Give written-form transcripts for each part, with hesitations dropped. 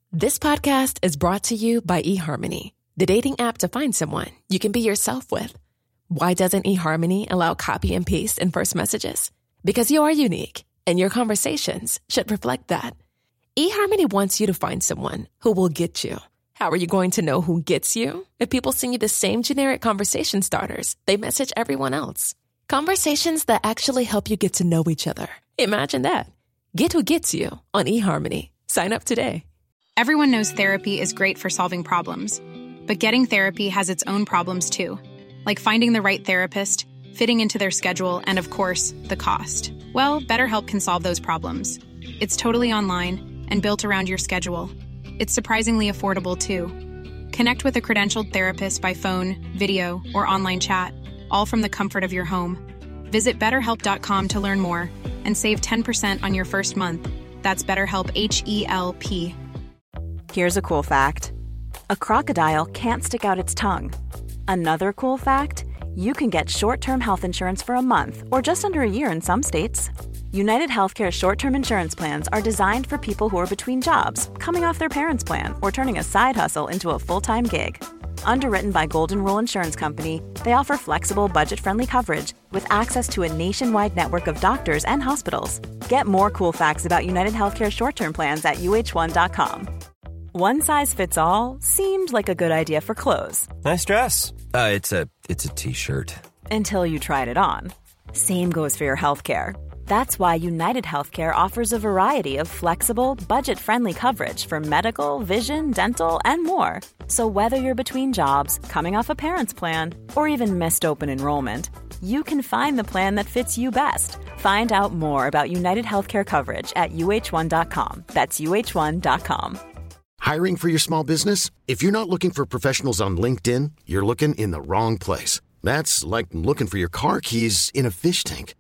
This podcast is brought to you by eHarmony, the dating app to find someone you can be yourself with. Why doesn't eHarmony allow copy and paste in first messages? Because you are unique, and your conversations should reflect that. eHarmony wants you to find someone who will get you. How are you going to know who gets you? If people send you the same generic conversation starters they message everyone else. Conversations that actually help you get to know each other. Imagine that. Get who gets you on eHarmony. Sign up today. Everyone knows therapy is great for solving problems, but getting therapy has its own problems too, like finding the right therapist, fitting into their schedule, and of course, the cost. Well, BetterHelp can solve those problems. It's totally online and built around your schedule. It's surprisingly affordable too. Connect with a credentialed therapist by phone, video, or online chat, all from the comfort of your home. Visit BetterHelp.com to learn more and save 10% on your first month. That's BetterHelp, H-E-L-P. Here's a cool fact. A crocodile can't stick out its tongue. Another cool fact, you can get short-term health insurance for a month or just under a year in some states. United Healthcare short-term insurance plans are designed for people who are between jobs, coming off their parents' plan, or turning a side hustle into a full-time gig. Underwritten by Golden Rule Insurance Company, they offer flexible, budget-friendly coverage with access to a nationwide network of doctors and hospitals. Get more cool facts about United Healthcare short-term plans at uh1.com. One size fits all seemed like a good idea for clothes. Nice dress. It's a t-shirt. Until you tried it on. Same goes for your healthcare. That's why United Healthcare offers a variety of flexible, budget-friendly coverage for medical, vision, dental, and more. So whether you're between jobs, coming off a parent's plan, or even missed open enrollment, you can find the plan that fits you best. Find out more about United Healthcare coverage at uh1.com. That's uh1.com. Hiring for your small business? If you're not looking for professionals on LinkedIn, you're looking in the wrong place. That's like looking for your car keys in a fish tank.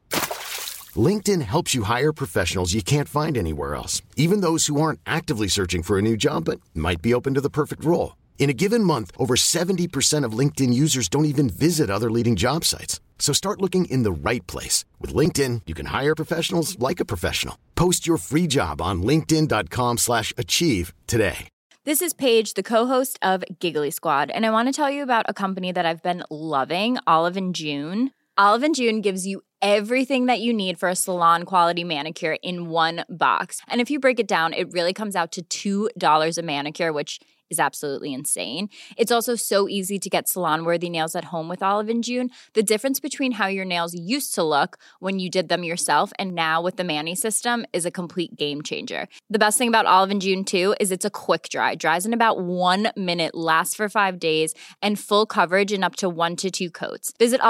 LinkedIn helps you hire professionals you can't find anywhere else, even those who aren't actively searching for a new job but might be open to the perfect role. In a given month, over 70% of LinkedIn users don't even visit other leading job sites. So start looking in the right place. With LinkedIn, you can hire professionals like a professional. Post your free job on linkedin.com/achieve today. This is Paige, the co-host of Giggly Squad, and I want to tell you about a company that I've been loving, Olive & June. Olive & June gives you everything that you need for a salon-quality manicure in one box. And if you break it down, it really comes out to $2 a manicure, which is absolutely insane. It's also so easy to get salon-worthy nails at home with Olive & June. The difference between how your nails used to look when you did them yourself and now with the Mani system is a complete game changer. The best thing about Olive & June, too, is it's a quick dry. Dries in about 1 minute, lasts for 5 days, and full coverage in up to 1 to 2 coats. Visit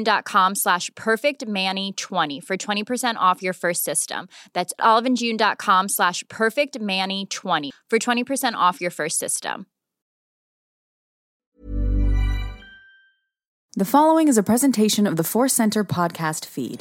oliveandjune.com/perfectmani20 for 20% off your first system. That's oliveandjune.com/perfectmani20 for 20% off your first system. The following is a presentation of the Force Center podcast feed.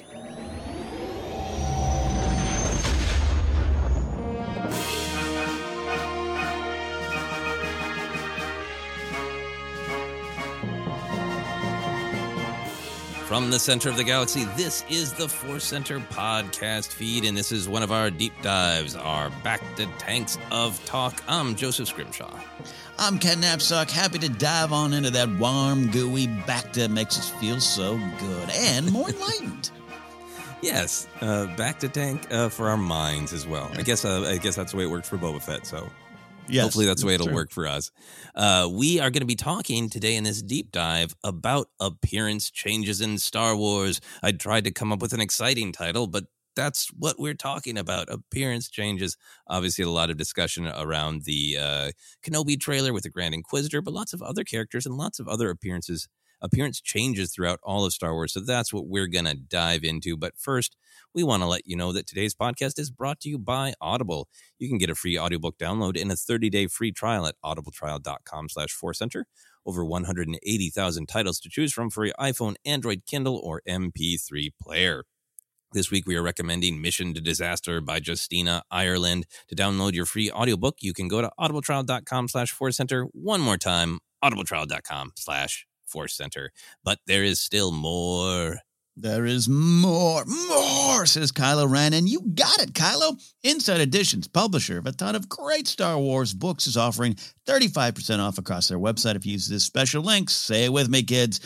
From the center of the galaxy, this is the Force Center podcast feed, and this is one of our deep dives, our Back to Tanks of Talk. I'm Joseph Scrimshaw. I'm Ken Knapsack, happy to dive on into that warm, gooey Bacta makes us feel so good and more enlightened. Yes, Back to Tank for our minds as well. I guess that's the way it works for Boba Fett, so yes, hopefully that's the way it'll work for us. We are going to be talking today in this deep dive about appearance changes in Star Wars. I tried to come up with an exciting title, but that's what we're talking about, appearance changes. Obviously, a lot of discussion around the Kenobi trailer with the Grand Inquisitor, but lots of other characters and lots of other appearance changes throughout all of Star Wars. So that's what we're going to dive into. But first, we want to let you know that today's podcast is brought to you by Audible. You can get a free audiobook download and a 30-day free trial at audibletrial.com/forcecenter. Over 180,000 titles to choose from for your iPhone, Android, Kindle, or MP3 player. This week, we are recommending Mission to Disaster by Justina Ireland. To download your free audiobook, you can go to audibletrial.com/forcecenter. One more time, audibletrial.com/forcecenter. But there is still more. There is more, says Kylo Ren, and you got it, Kylo. Inside Editions, publisher of a ton of great Star Wars books, is offering 35% off across their website if you use this special link. Say it with me, kids.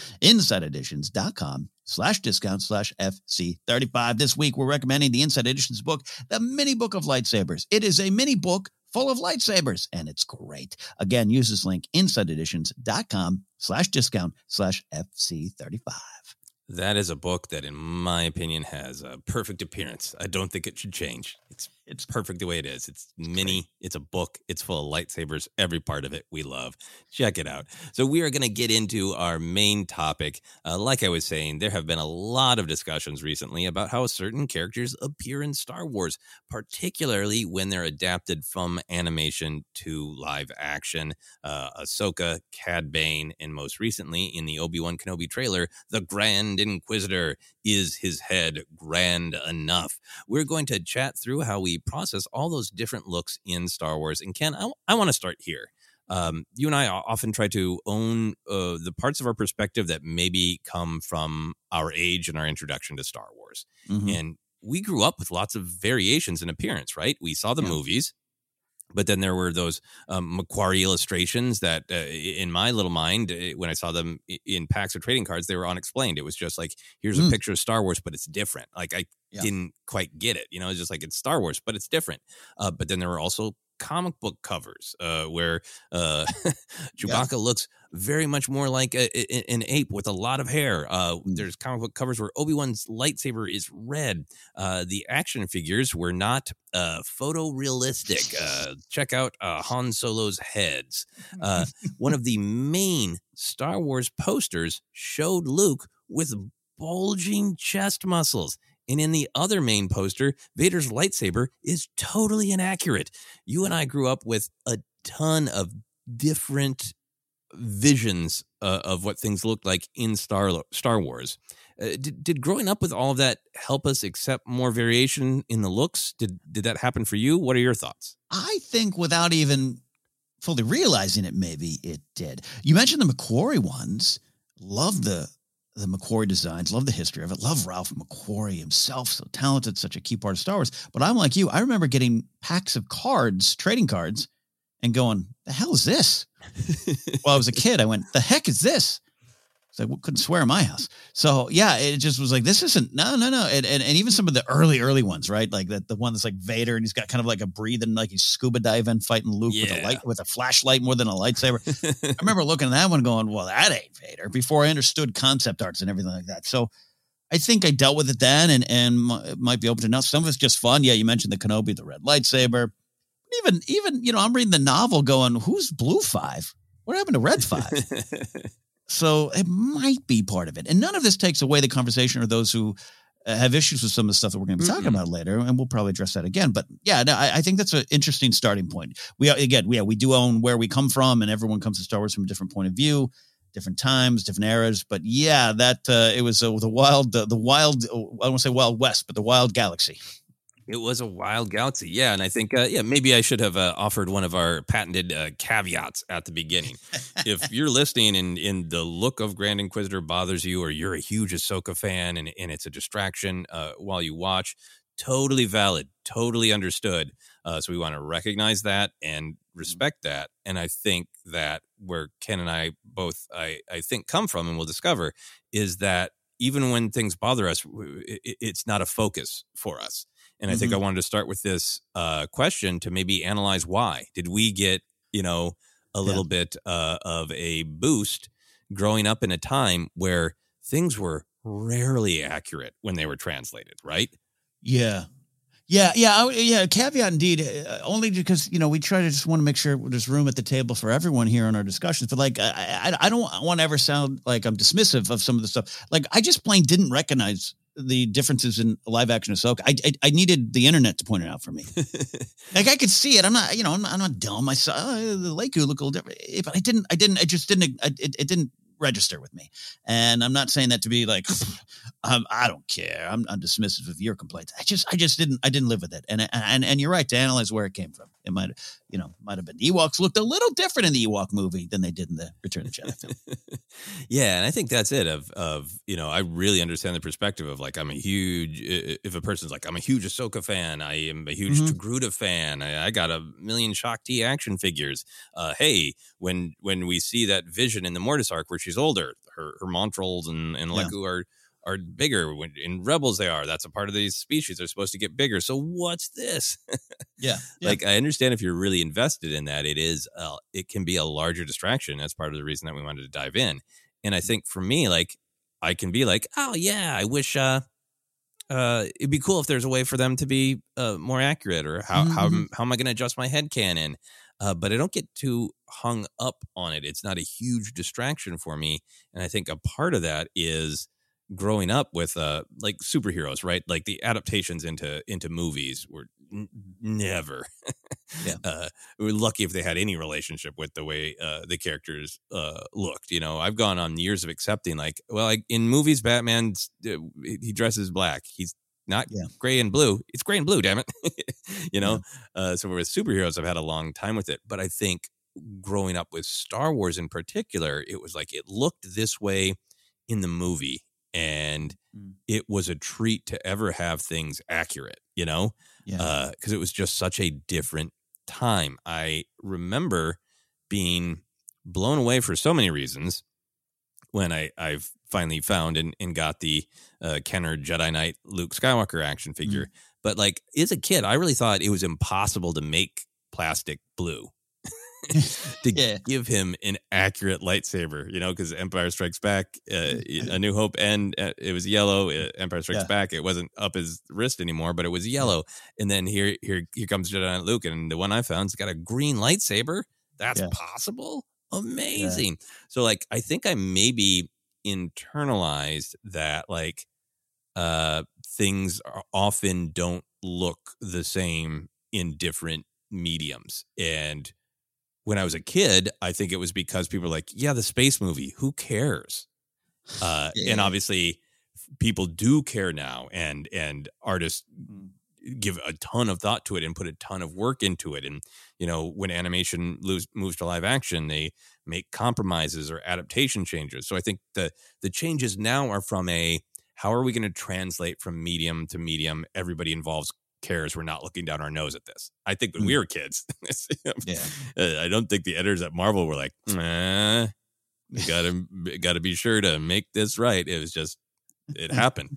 InsideEditions.com/discount/FC35. This week, we're recommending the Inside Editions book, The Mini Book of Lightsabers. It is a mini book full of lightsabers, and it's great. Again, use this link, InsideEditions.com/discount/FC35. That is a book that, in my opinion, has a perfect appearance. I don't think it should change. It's perfect the way it is. It's mini. It's a book. It's full of lightsabers. Every part of it we love. Check it out. So we are going to get into our main topic. Like I was saying, there have been a lot of discussions recently about how certain characters appear in Star Wars, particularly when they're adapted from animation to live action. Ahsoka, Cad Bane, and most recently in the Obi-Wan Kenobi trailer, the Grand Inquisitor. Is his head grand enough? We're going to chat through how we process all those different looks in Star Wars. And Ken, I want to start here. You and I often try to own the parts of our perspective that maybe come from our age and our introduction to Star Wars. Mm-hmm. And we grew up with lots of variations in appearance, right? We saw the movies. But then there were those Macquarie illustrations that, in my little mind, when I saw them in packs of trading cards, they were unexplained. It was just like, here's a picture of Star Wars, but it's different. Like, I didn't quite get it. It's just like, it's Star Wars, but it's different. But then there were also comic book covers where Chewbacca looks very much more like an ape with a lot of hair. There's comic book covers where Obi-Wan's lightsaber is red. The action figures were not photorealistic. Check out Han Solo's heads. One of the main Star Wars posters showed Luke with bulging chest muscles. And in the other main poster, Vader's lightsaber is totally inaccurate. You and I grew up with a ton of different visions of what things looked like in Star Wars. Did growing up with all of that help us accept more variation in the looks? Did that happen for you? What are your thoughts? I think without even fully realizing it, maybe it did. You mentioned the Macquarie ones. Love the Macquarie designs, love the history of it, love Ralph McQuarrie himself, so talented, such a key part of Star Wars. But I'm like you, I remember getting packs of cards, trading cards, and going, the hell is this? Well, I was a kid, I went, the heck is this? So I couldn't swear in my house. So yeah, it just was like, this isn't, no. And even some of the early ones, right? Like the one that's like Vader and he's got kind of like a breathing, like he's scuba diving, fighting Luke with a flashlight more than a lightsaber. I remember looking at that one going, well, that ain't Vader, before I understood concept arts and everything like that. So I think I dealt with it then and might be open to now. Some of it's just fun. Yeah, you mentioned the Kenobi, the red lightsaber. Even I'm reading the novel going, who's Blue 5? What happened to Red 5? So it might be part of it. And none of this takes away the conversation or those who have issues with some of the stuff that we're going to be talking about later. And we'll probably address that again. But yeah, no, I think that's an interesting starting point. We do own where we come from, and everyone comes to Star Wars from a different point of view, different times, different eras. But yeah, that it was the wild, I don't want to say Wild West, but the wild galaxy. It was a wild galaxy, yeah. And I think, maybe I should have offered one of our patented caveats at the beginning. If you're listening and the look of Grand Inquisitor bothers you, or you're a huge Ahsoka fan and it's a distraction while you watch, totally valid, totally understood. So we want to recognize that and respect that. And I think that where Ken and I both, I think, come from, and we'll discover, is that even when things bother us, it's not a focus for us. And I think I wanted to start with this question to maybe analyze why. Did we get, a little bit of a boost growing up in a time where things were rarely accurate when they were translated, right? Yeah. Caveat indeed, only because, we try to just want to make sure there's room at the table for everyone here in our discussions. But like, I don't want to ever sound like I'm dismissive of some of the stuff. Like, I just plain didn't recognize the differences in live action Ahsoka. I needed the internet to point it out for me. Like, I could see it. I'm not, I'm not dumb. I saw the Leiku look a little different, but it didn't register with me. And I'm not saying that to be like, I don't care. I'm dismissive of your complaints. I didn't live with it. And you're right to analyze where it came from. It might have been. Ewoks looked a little different in the Ewok movie than they did in the Return of the Jedi film. Yeah, and I think that's it. I really understand the perspective of like if a person's like I'm a huge Ahsoka fan, I am a huge Togruta fan. I got a million Shakti action figures. Hey, when we see that vision in the Mortis arc where she's older, her Montrals and Leku are bigger. When in Rebels they are. That's a part of these species. They're supposed to get bigger. So what's this? Yeah. Like I understand if you're really invested in that, it can be a larger distraction. That's part of the reason that we wanted to dive in. And I think for me, like I can be like, oh yeah, I wish it'd be cool if there's a way for them to be more accurate, or how am I going to adjust my headcanon? But I don't get too hung up on it. It's not a huge distraction for me. And I think a part of that is growing up with like superheroes, right? Like the adaptations into movies were never. We're lucky if they had any relationship with the way the characters looked. I've gone on years of accepting like, well, in movies, Batman he dresses black. He's not gray and blue. It's gray and blue, damn it. So with superheroes, I've had a long time with it. But I think growing up with Star Wars in particular, it was like it looked this way in the movie. And it was a treat to ever have things accurate, because it was just such a different time. I remember being blown away for so many reasons when I've finally found and got the Kenner Jedi Knight Luke Skywalker action figure. But like as a kid, I really thought it was impossible to make plastic blue. to give him an accurate lightsaber, because Empire Strikes Back, A New Hope, and it was yellow. Empire Strikes Back, it wasn't up his wrist anymore, but it was yellow. And then here comes Jedi Knight Luke, and the one I found's got a green lightsaber. That's possible. Amazing. So like, I think I maybe internalized that like things often don't look the same in different mediums. And when I was a kid, I think it was because people were like, yeah, the space movie, who cares? And obviously people do care now, and artists give a ton of thought to it and put a ton of work into it. And, when animation moves to live action, they make compromises or adaptation changes. So I think the changes now are from how are we going to translate from medium to medium? Everybody involved cares. We're not looking down our nose at this. I think when we were kids, I don't think the editors at Marvel were like, we gotta be sure to make this right. It was just, it happened,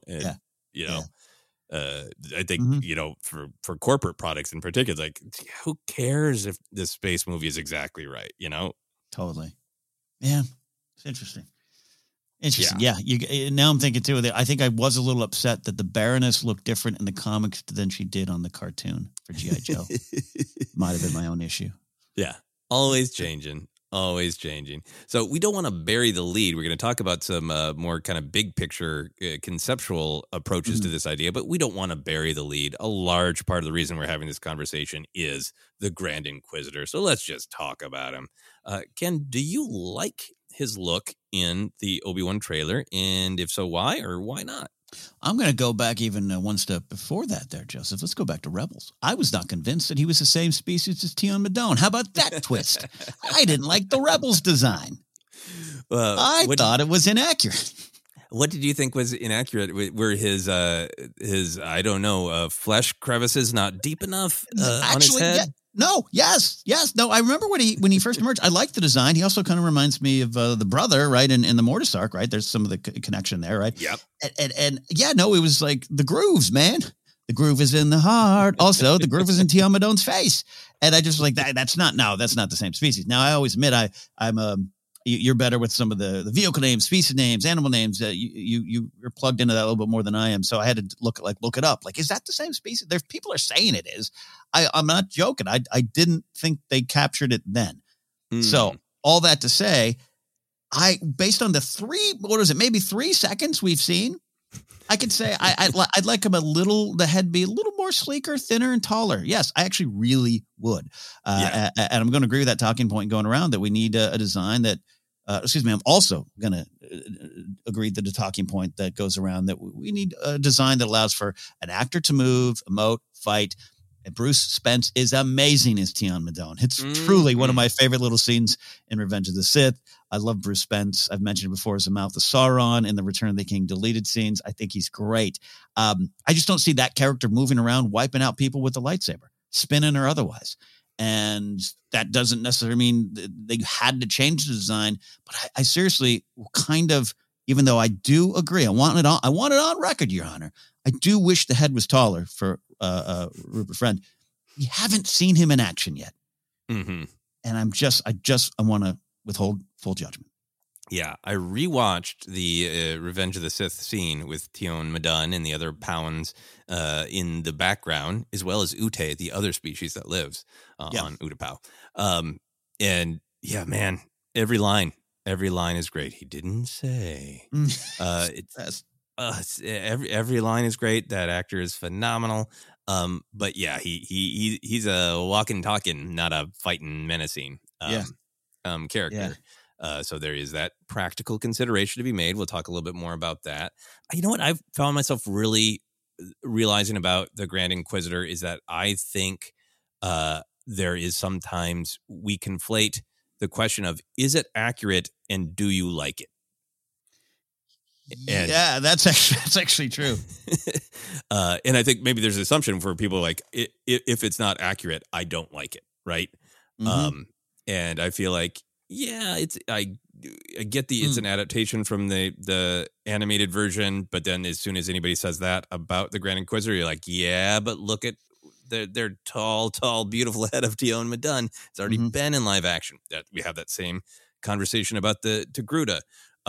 I think, for corporate products in particular, it's like, who cares if this space movie is exactly right? Totally. Yeah. It's interesting. Yeah. Now I'm thinking too. I think I was a little upset that the Baroness looked different in the comics than she did on the cartoon for G.I. Joe. Might have been my own issue. Yeah, always changing. So we don't want to bury the lead. We're going to talk about some more kind of big picture conceptual approaches to this idea, but we don't want to bury the lead. A large part of the reason we're having this conversation is the Grand Inquisitor. So let's just talk about him. Ken, do you like his look in the Obi-Wan trailer? And if so, why or why not? I'm going to go back even one step before that there, Joseph. Let's go back to Rebels. I was not convinced that he was the same species as Tion Madone. How about that twist? I didn't like the Rebels design. I thought it was inaccurate. What did you think was inaccurate? Were his flesh crevices not deep enough on his head? Yeah. No, yes. No, I remember when he first emerged. I liked the design. He also kind of reminds me of the brother, right? In the Mortis arc, right? There's some of the connection there, right? Yep. And it was like the grooves, man. The groove is in the heart. Also, the groove is in Tion Madone's face. And I just like that. That's not the same species. Now, I always admit you're better with some of the vehicle names, species names, animal names. You're plugged into that a little bit more than I am. So I had to look it up. Like, is that the same species? People are saying it is. I'm not joking. I didn't think they captured it then. So all that to say, based on the maybe 3 seconds we've seen, I could say I'd like him the head be a little more sleeker, thinner, and taller. Yes, I actually really would. And I'm going to agree with that talking point going around that we need a design that, I'm also going to agree to the talking point that goes around that we need a design that allows for an actor to move, emote, fight, Bruce Spence is amazing as Tion Madone. It's truly one of my favorite little scenes in Revenge of the Sith. I love Bruce Spence. I've mentioned it before as the Mouth of Sauron in the Return of the King deleted scenes. I think he's great. I just don't see that character moving around, wiping out people with a lightsaber, spinning or otherwise. And that doesn't necessarily mean they had to change the design. But I seriously kind of, even though I do agree, I want it on record, Your Honor. I do wish the head was taller for Rupert Friend. We haven't seen him in action yet. Mm-hmm. And I want to withhold full judgment. Yeah, I rewatched the Revenge of the Sith scene with Tion Madone and the other Powans in the background, as well as Ute, the other species that lives on Utapau. And yeah, man, every line is great. He didn't say. Every line is great. That actor is phenomenal. But yeah, he's a walking, talking, not a fighting, menacing character. Yeah. So there is that practical consideration to be made. We'll talk a little bit more about that. You know what I've found myself really realizing about the Grand Inquisitor is that I think there is sometimes we conflate the question of, is it accurate and do you like it? And, yeah, that's actually true. And I think maybe there's an assumption for people like, if it's not accurate, I don't like it, right? Mm-hmm. And I feel like, yeah, I get it's an adaptation from the animated version, but then as soon as anybody says that about the Grand Inquisitor, you're like, yeah, but look at their tall, beautiful head of Tion Madone. It's already been in live action. That we have that same conversation about the Togruta.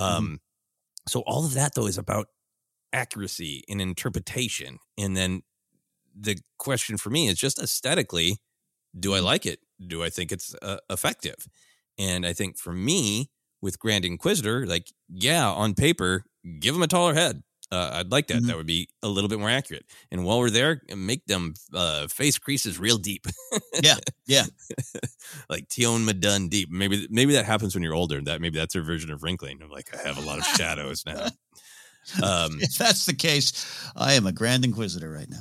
So all of that, though, is about accuracy and interpretation. And then the question for me is just aesthetically, do I like it? Do I think it's effective? And I think for me, with Grand Inquisitor, like, yeah, on paper, give him a taller head. I'd like that. Mm-hmm. That would be a little bit more accurate. And while we're there, make them face creases real deep. Yeah. Like Tion Madone deep. Maybe that happens when you're older. Maybe that's their version of wrinkling. I'm like, I have a lot of shadows now. If that's the case, I am a Grand Inquisitor right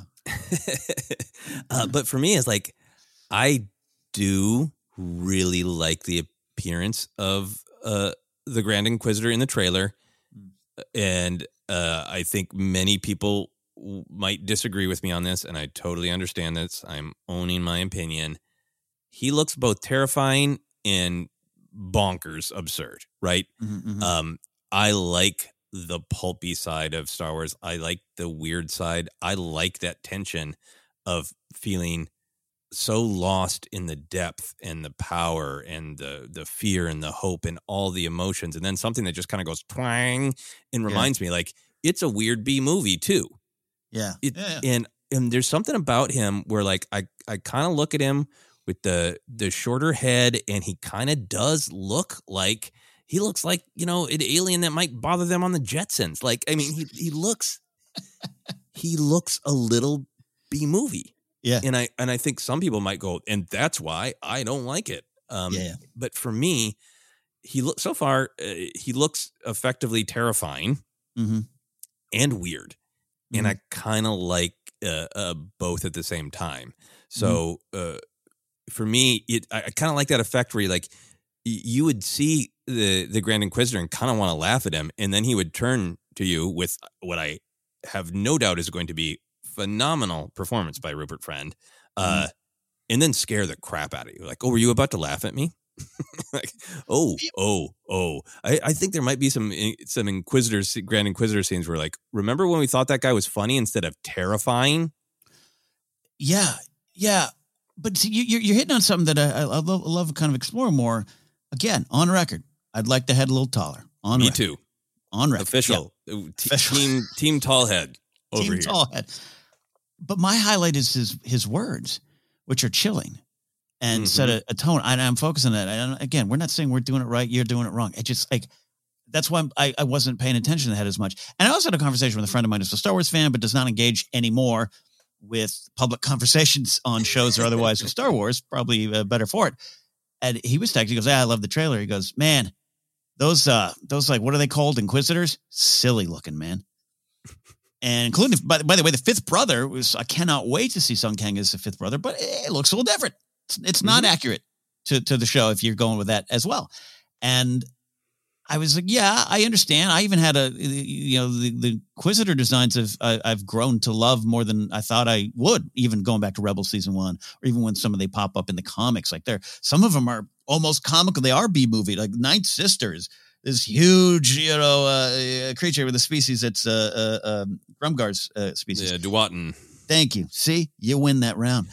now. But for me, it's like, I do really like the appearance of the Grand Inquisitor in the trailer. And I think many people might disagree with me on this, and I totally understand this. I'm owning my opinion. He looks both terrifying and bonkers absurd, right? Mm-hmm. I like the pulpy side of Star Wars. I like the weird side. I like that tension of feeling so lost in the depth and the power and the fear and the hope and all the emotions. And then something that just kind of goes twang and reminds me, like, it's a weird B movie too. Yeah. And there's something about him where, like, I kind of look at him with the shorter head, and he kind of does look like, he looks like, an alien that might bother them on the Jetsons. Like, I mean, he looks a little B movie. Yeah. And I think some people might go, and that's why I don't like it. But for me, he looks effectively terrifying and weird. And I kind of like both at the same time. So for me, I kind of like that effect where you would see the Grand Inquisitor and kind of want to laugh at him. And then he would turn to you with what I have no doubt is going to be phenomenal performance by Rupert Friend, and then scare the crap out of you. Like, oh, were you about to laugh at me? Like, I think there might be some Grand Inquisitor scenes where, like, remember when we thought that guy was funny instead of terrifying? Yeah. But see, you're hitting on something that I love kind of exploring more. Again, on record, I'd like the head a little taller. On me record. Too. On record. Official. Yeah. Team tall head over Team here. Tall head. But my highlight is his words, which are chilling and set a tone. I'm focusing on that. And again, we're not saying we're doing it right. You're doing it wrong. It just, like, that's why I wasn't paying attention to that as much. And I also had a conversation with a friend of mine who's a Star Wars fan, but does not engage anymore with public conversations on shows or otherwise with Star Wars, probably better for it. And he was texting, he goes, I love the trailer. He goes, man, those like, what are they called? Inquisitors? Silly looking, man. And including, by the way, the fifth brother I cannot wait to see Sung Kang as the fifth brother, but it looks a little different. It's not accurate to the show if you're going with that as well. And I was like, yeah, I understand. I even had the Inquisitor designs I've grown to love more than I thought I would, even going back to Rebels season 1, or even when some of they pop up in the comics. Like some of them are almost comical. They are B-movie, like Ninth Sisters. This huge, creature with a species that's Grumgar's species. Yeah, Duwatan. Thank you. See, you win that round.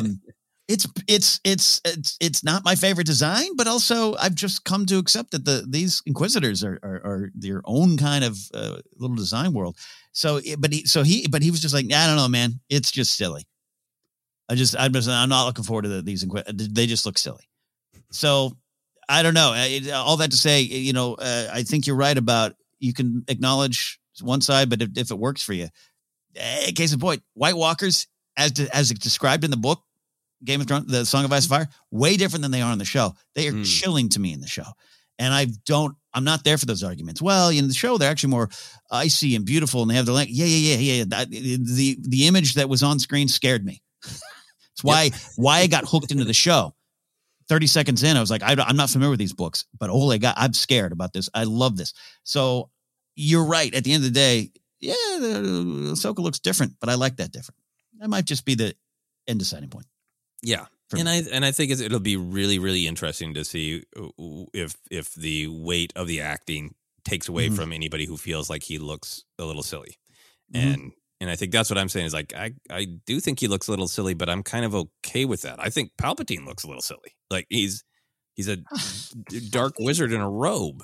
It's not my favorite design, but also I've just come to accept that these Inquisitors are their own kind of little design world. So, but he was just like, I don't know, man. It's just silly. I'm not looking forward to these Inquisitors. They just look silly. So. I don't know. All that to say, I think you're right about you can acknowledge one side, but if it works for you, case in point, White Walkers, as described in the book, Game of Thrones, the Song of Ice and Fire, way different than they are on the show. They are chilling to me in the show. And I'm not there for those arguments. Well, in the show, they're actually more icy and beautiful and they have the length. Yeah. The image that was on screen scared me. It's why I got hooked into the show. 30 seconds in, I was like, I'm not familiar with these books, but I'm scared about this. I love this. So you're right. At the end of the day, yeah, Ahsoka looks different, but I like that different. That might just be the end deciding point. Yeah. I think it'll be really, really interesting to see if the weight of the acting takes away from anybody who feels like he looks a little silly. And I think that's what I'm saying is like, I do think he looks a little silly, but I'm kind of okay with that. I think Palpatine looks a little silly. Like he's a dark wizard in a robe,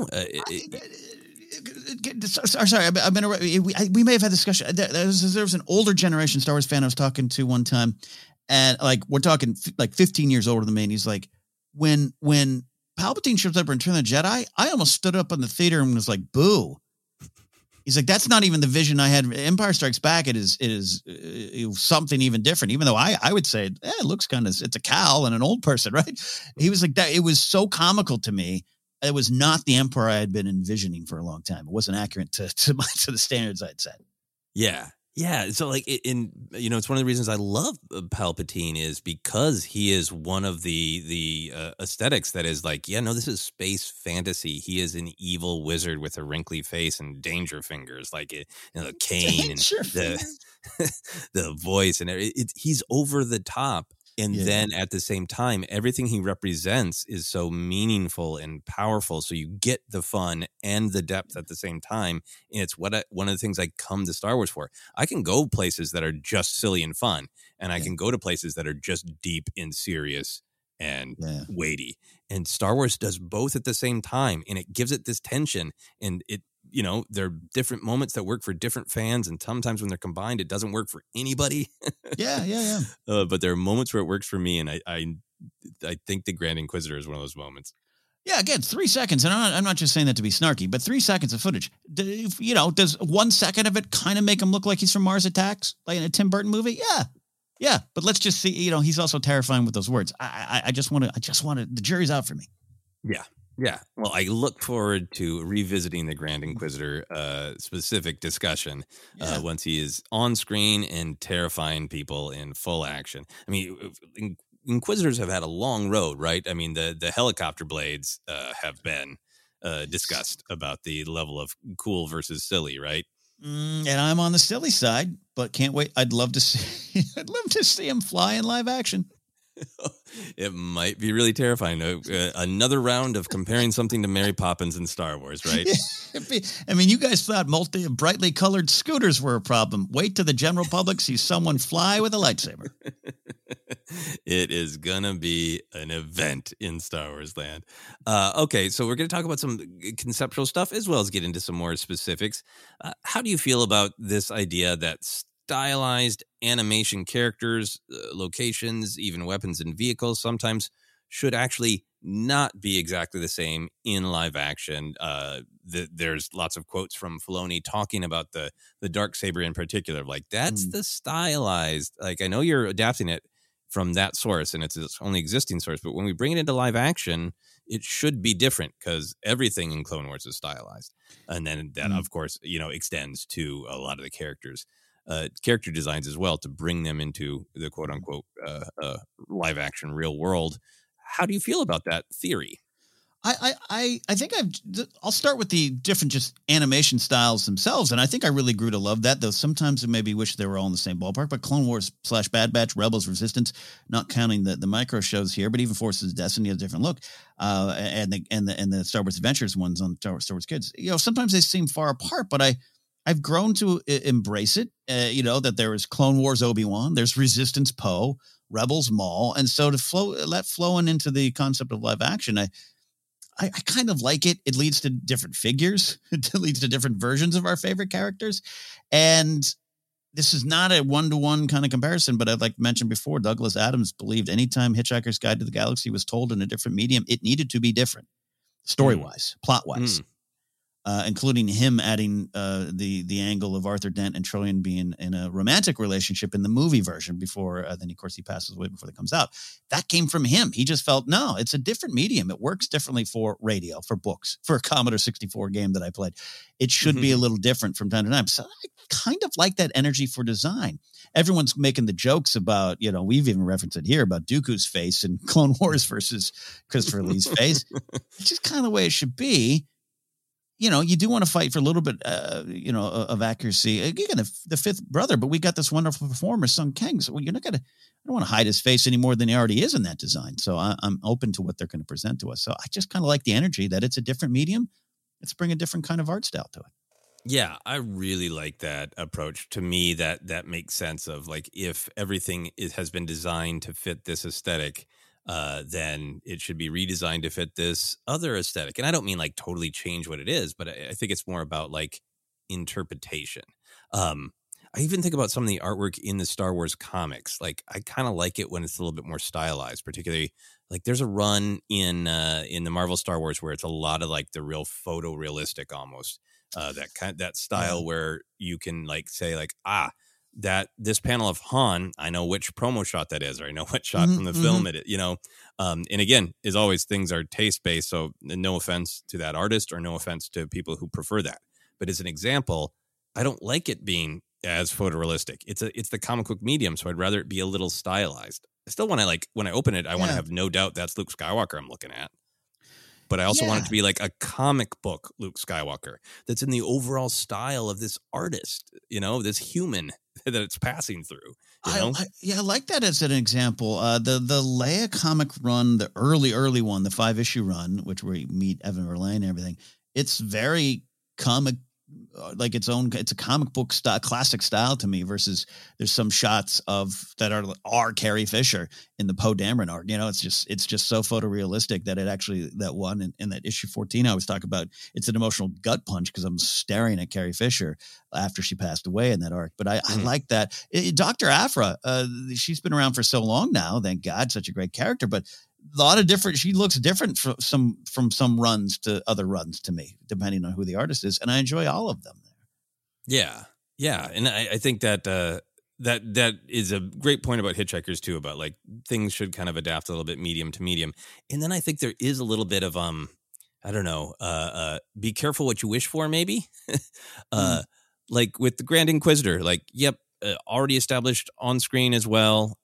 Sorry, we may have had a discussion. There was an older generation Star Wars fan I was talking to one time, and like we're talking like 15 years older than me, and he's like, when Palpatine shows up in Return of the Jedi, I almost stood up in the theater and was like, boo. He's like, that's not even the vision I had. Empire Strikes Back, it is something even different, even though I would say it looks it's a cowl and an old person, right? He was like that. It was so comical to me. It was not the Emperor I had been envisioning for a long time. It wasn't accurate to the standards I'd set. Yeah. Yeah. So like it's one of the reasons I love Palpatine is because he is one of the aesthetics that is like, this is space fantasy. He is an evil wizard with a wrinkly face and danger fingers, like the cane and the voice and he's over the top. And then at the same time, everything he represents is so meaningful and powerful. So you get the fun and the depth at the same time. And it's one of the things I come to Star Wars for. I can go places that are just silly and fun, and I can go to places that are just deep and serious and weighty. And Star Wars does both at the same time, and it gives it this tension. And there are different moments that work for different fans, and sometimes when they're combined, it doesn't work for anybody. Yeah. But there are moments where it works for me, and I think the Grand Inquisitor is one of those moments. Yeah, again, 3 seconds, and I'm not just saying that to be snarky, but 3 seconds of footage. Does 1 second of it kind of make him look like he's from Mars Attacks, like in a Tim Burton movie? Yeah. But let's just see. He's also terrifying with those words. I just want to. The jury's out for me. Yeah. Yeah. Well, I look forward to revisiting the Grand Inquisitor specific discussion once he is on screen and terrifying people in full action. I mean, Inquisitors have had a long road, right? I mean, the helicopter blades have been discussed about the level of cool versus silly, right? And I'm on the silly side, but can't wait. I'd love to see him fly in live action. It might be really terrifying. Another round of comparing something to Mary Poppins in Star Wars, right? I mean, you guys thought brightly colored scooters were a problem. Wait till the general public sees someone fly with a lightsaber. It is going to be an event in Star Wars land. Okay, so we're going to talk about some conceptual stuff as well as get into some more specifics. How do you feel about this idea that stylized animation characters, locations, even weapons and vehicles sometimes should actually not be exactly the same in live action? There's lots of quotes from Filoni talking about the Darksaber in particular. Like, that's the stylized. Like, I know you're adapting it from that source and it's its only existing source, but when we bring it into live action, it should be different because everything in Clone Wars is stylized. And then that, of course, extends to a lot of the characters, character designs as well, to bring them into the quote unquote live action real world. How do you feel about that theory? I think I'll start with the different just animation styles themselves. And I think I really grew to love that, though sometimes I maybe wish they were all in the same ballpark. But Clone Wars / Bad Batch, Rebels, Resistance, not counting the micro shows here, but even Forces of Destiny has a different look. And the Star Wars Adventures ones on Star Wars Kids. Sometimes they seem far apart, but I've grown to embrace it. That there is Clone Wars Obi-Wan, there's Resistance Poe, Rebels Maul. And so to let flowing into the concept of live action, I kind of like it. It leads to different figures. It leads to different versions of our favorite characters. And this is not a one-to-one kind of comparison, but I'd like to mention before, Douglas Adams believed anytime Hitchhiker's Guide to the Galaxy was told in a different medium, it needed to be different, story-wise, plot-wise. Including him adding the angle of Arthur Dent and Trillian being in a romantic relationship in the movie version before, then of course he passes away before that comes out. That came from him. He just felt, no, it's a different medium. It works differently for radio, for books, for a Commodore 64 game that I played. It should be a little different from time to time. So I kind of like that energy for design. Everyone's making the jokes about, we've even referenced it here about Dooku's face in Clone Wars versus Christopher Lee's face. It's just kind of the way it should be. You do want to fight for a little bit, of accuracy. Again, the fifth brother, but we got this wonderful performer, Sung Kang. So I don't want to hide his face any more than he already is in that design. So I'm open to what they're going to present to us. So I just kind of like the energy that it's a different medium. Let's bring a different kind of art style to it. Yeah, I really like that approach. To me, that makes sense of like, if everything has been designed to fit this aesthetic, then it should be redesigned to fit this other aesthetic. And I don't mean like totally change what it is, but I think it's more about like interpretation. I even think about some of the artwork in the Star Wars comics. Like, I kind of like it when it's a little bit more stylized, particularly like there's a run in the Marvel Star Wars where it's a lot of like the real photorealistic almost, that style where you can like say like, that this panel of Han, I know which promo shot that is, or I know what shot from the film it is, and again, as always, things are taste-based. So no offense to that artist or no offense to people who prefer that. But as an example, I don't like it being as photorealistic. It's the comic book medium. So I'd rather it be a little stylized. I still want to when I open it, I want to have no doubt that's Luke Skywalker I'm looking at. But I also want it to be like a comic book Luke Skywalker that's in the overall style of this artist, this human that it's passing through. I like that as an example. The Leia comic run, the early one, the 5-issue run, which we meet Evan Verlaine and everything. It's very comic, like it's a comic book style, classic style to me. Versus there's some shots that are Carrie Fisher in the Poe Dameron art. It's just so photorealistic that it actually, that one in that issue 14 I was talking about, it's an emotional gut punch because I'm staring at Carrie Fisher after she passed away in that arc. But I like that. Dr. Aphra, she's been around for so long now. Thank God, such a great character. But a lot of different. She looks different from some runs to other runs to me, depending on who the artist is, and I enjoy all of them there. Yeah, and I think that that is a great point about Hitchhikers too, about like things should kind of adapt a little bit medium to medium, and then I think there is a little bit of I don't know, be careful what you wish for, maybe, like with the Grand Inquisitor, like already established on screen as well.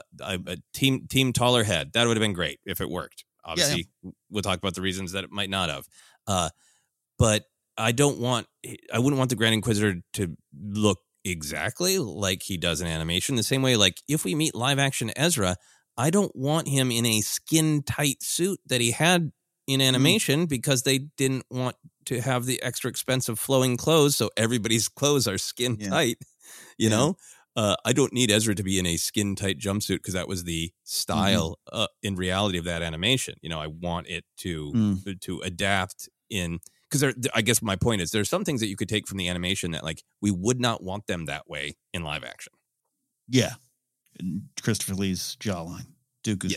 Team taller head. That would have been great if it worked. Obviously, we'll talk about the reasons that it might not have. But I wouldn't want the Grand Inquisitor to look exactly like he does in animation. The same way, like if we meet live action Ezra, I don't want him in a skin tight suit that he had in animation because they didn't want to have the extra expensive flowing clothes. So everybody's clothes are skin tight. I don't need Ezra to be in a skin tight jumpsuit because that was the style in reality of that animation. I want it to adapt in, because I guess my point is there's some things that you could take from the animation that like we would not want them that way in live action. Yeah. Christopher Lee's jawline. Dooku's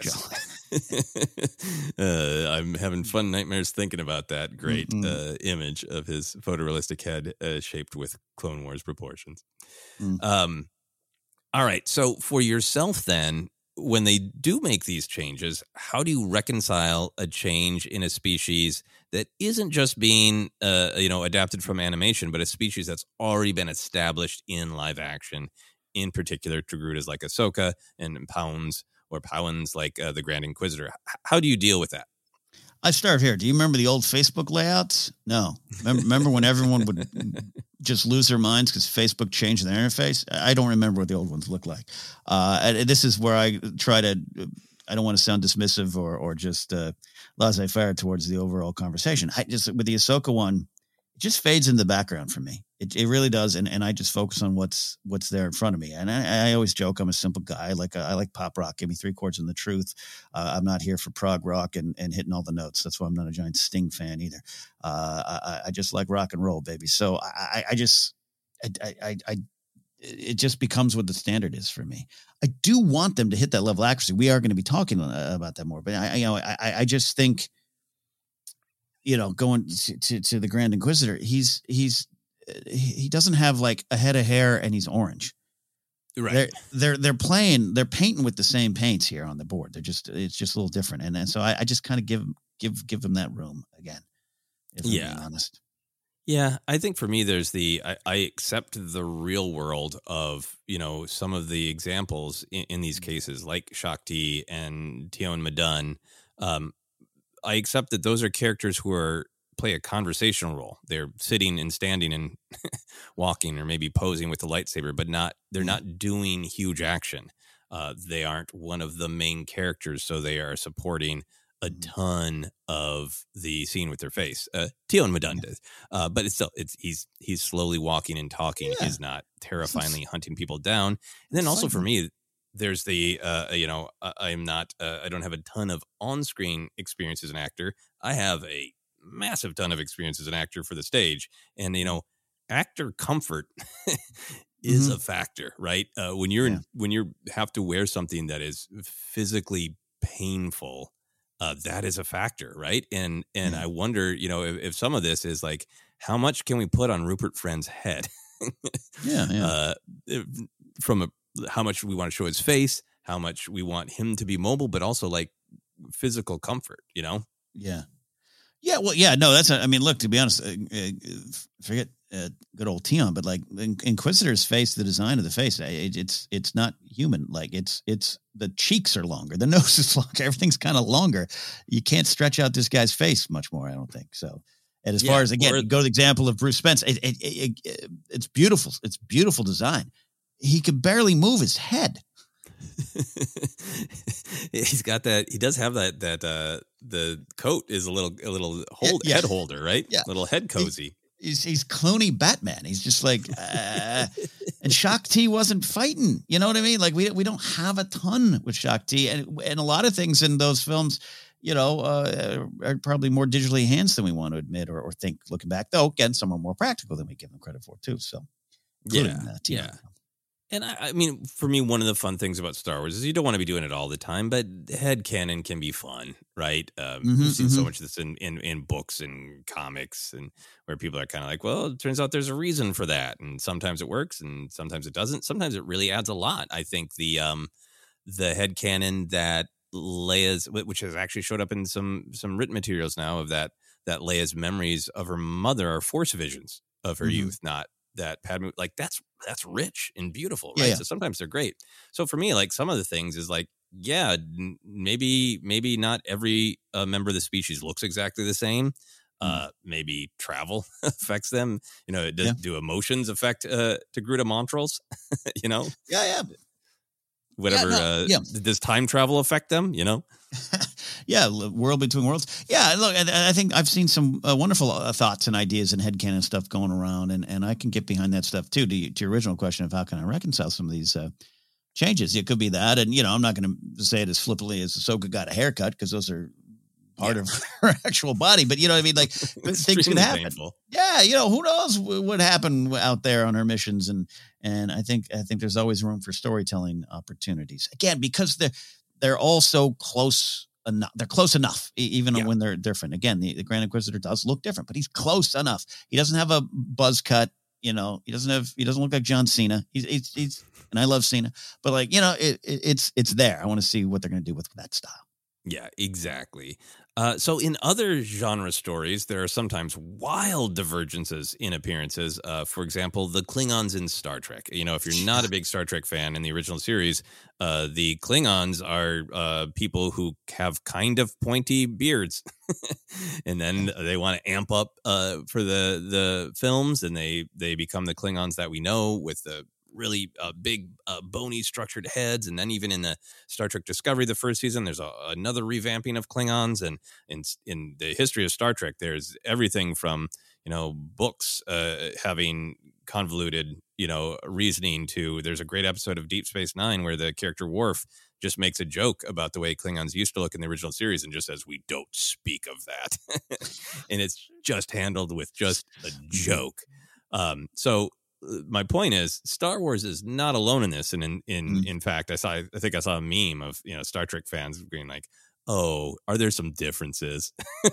jawline. I'm having fun nightmares thinking about that great image of his photorealistic head shaped with Clone Wars proportions. All right. So for yourself then, when they do make these changes, how do you reconcile a change in a species that isn't just being, adapted from animation, but a species that's already been established in live action, in particular Togrutas like Ahsoka and Powans like the Grand Inquisitor? How do you deal with that? I start here. Do you remember the old Facebook layouts? No. Remember when everyone would just lose their minds because Facebook changed their interface? I don't remember what the old ones look like. This is where I try to, I don't want to sound dismissive or just laissez-faire towards the overall conversation. With the Ahsoka one, it just fades in the background for me. It really does. And I just focus on what's there in front of me. And I always joke I'm a simple guy. I like pop rock. Give me 3/4 of the truth. I'm not here for prog rock and hitting all the notes. That's why I'm not a giant Sting fan either. I just like rock and roll, baby. So it just becomes what the standard is for me. I do want them to hit that level of accuracy. We are going to be talking about that more, but I just think, going to the Grand Inquisitor, he doesn't have like a head of hair and he's orange. Right. They're painting with the same paints here on the board. It's just a little different. And so I just kind of give them that room again. If I'm being honest. Yeah. I think for me, there's I accept the real world of, some of the examples in these cases like Shakti and Tion Medun. I accept that those are characters who play a conversational role. They're sitting and standing and walking or maybe posing with the lightsaber, but they're not doing huge action. They aren't one of the main characters, so they are supporting a ton of the scene with their face. Tion Medun does, but he's slowly walking and talking. Yeah. He's not terrifyingly hunting people down. And then also for me, there's the I don't have a ton of on-screen experience as an actor. I have a massive ton of experience as an actor for the stage, and actor comfort is a factor, right? When you have to wear something that is physically painful, that is a factor, right? And I wonder, if some of this is like, how much can we put on Rupert Friend's head? From how much we want to show his face, how much we want him to be mobile, but also like physical comfort, Yeah. Yeah. Well, yeah, no, look, to be honest, forget good old Tion, but like Inquisitor's face, the design of the face, it's not human. Like it's the cheeks are longer, the nose is longer, everything's kind of longer. You can't stretch out this guy's face much more, I don't think so. And as far as, again, go to the example of Bruce Spence, it's beautiful. It's beautiful design. He could barely move his head. He's got that. He does have that. The coat is a little head holder, right? Yeah, little head cozy. He's Clooney Batman. He's just like, and Shakti wasn't fighting. You know what I mean? Like we don't have a ton with Shakti, and a lot of things in those films, are probably more digitally enhanced than we want to admit or think looking back. Though again, some are more practical than we give them credit for too. So yeah. And I mean, for me, one of the fun things about Star Wars is you don't want to be doing it all the time, but headcanon can be fun, right? We've seen so much of this in books and comics, and where people are kind of like, well, it turns out there's a reason for that. And sometimes it works and sometimes it doesn't. Sometimes it really adds a lot. I think the headcanon that Leia's, which has actually showed up in some written materials now, of that Leia's memories of her mother are Force visions of her youth, not that Padme, like that's rich and beautiful, right? Yeah. So sometimes they're great. So for me, like some of the things is like, maybe not every member of the species looks exactly the same. Maybe travel affects them. Do emotions affect Togruta Montrals? Yeah. Whatever. Does time travel affect them? Yeah, world between worlds. Yeah, look, I think I've seen some wonderful thoughts and ideas and headcanon stuff going around, and I can get behind that stuff too. To your original question of how can I reconcile some of these changes, it could be that, and I'm not going to say it as flippantly as Ahsoka got a haircut because those are part of her actual body, but you know what I mean? Like things can happen. Painful. Yeah, who knows what happened out there on her missions, and I think there's always room for storytelling opportunities. Again, because they're all so close enough. They're close enough, even when they're different. Again, the Grand Inquisitor does look different, but he's close enough. He doesn't have a buzz cut. He doesn't look like John Cena. He's and I love Cena, but like, it's there. I want to see what they're going to do with that style. Yeah, exactly. So in other genre stories, there are sometimes wild divergences in appearances. For example, the Klingons in Star Trek. If you're not a big Star Trek fan in the original series, the Klingons are people who have kind of pointy beards. And then they want to amp up for the films, and they become the Klingons that we know with the really big, bony, structured heads. And then even in the Star Trek Discovery, the first season, there's another revamping of Klingons. And in the history of Star Trek, there's everything from, books having convoluted, reasoning to there's a great episode of Deep Space Nine where the character Worf just makes a joke about the way Klingons used to look in the original series and just says, we don't speak of that. And it's just handled with just a joke. So my point is, Star Wars is not alone in this, and in fact, I think I saw a meme of Star Trek fans being like, "Oh, are there some differences?"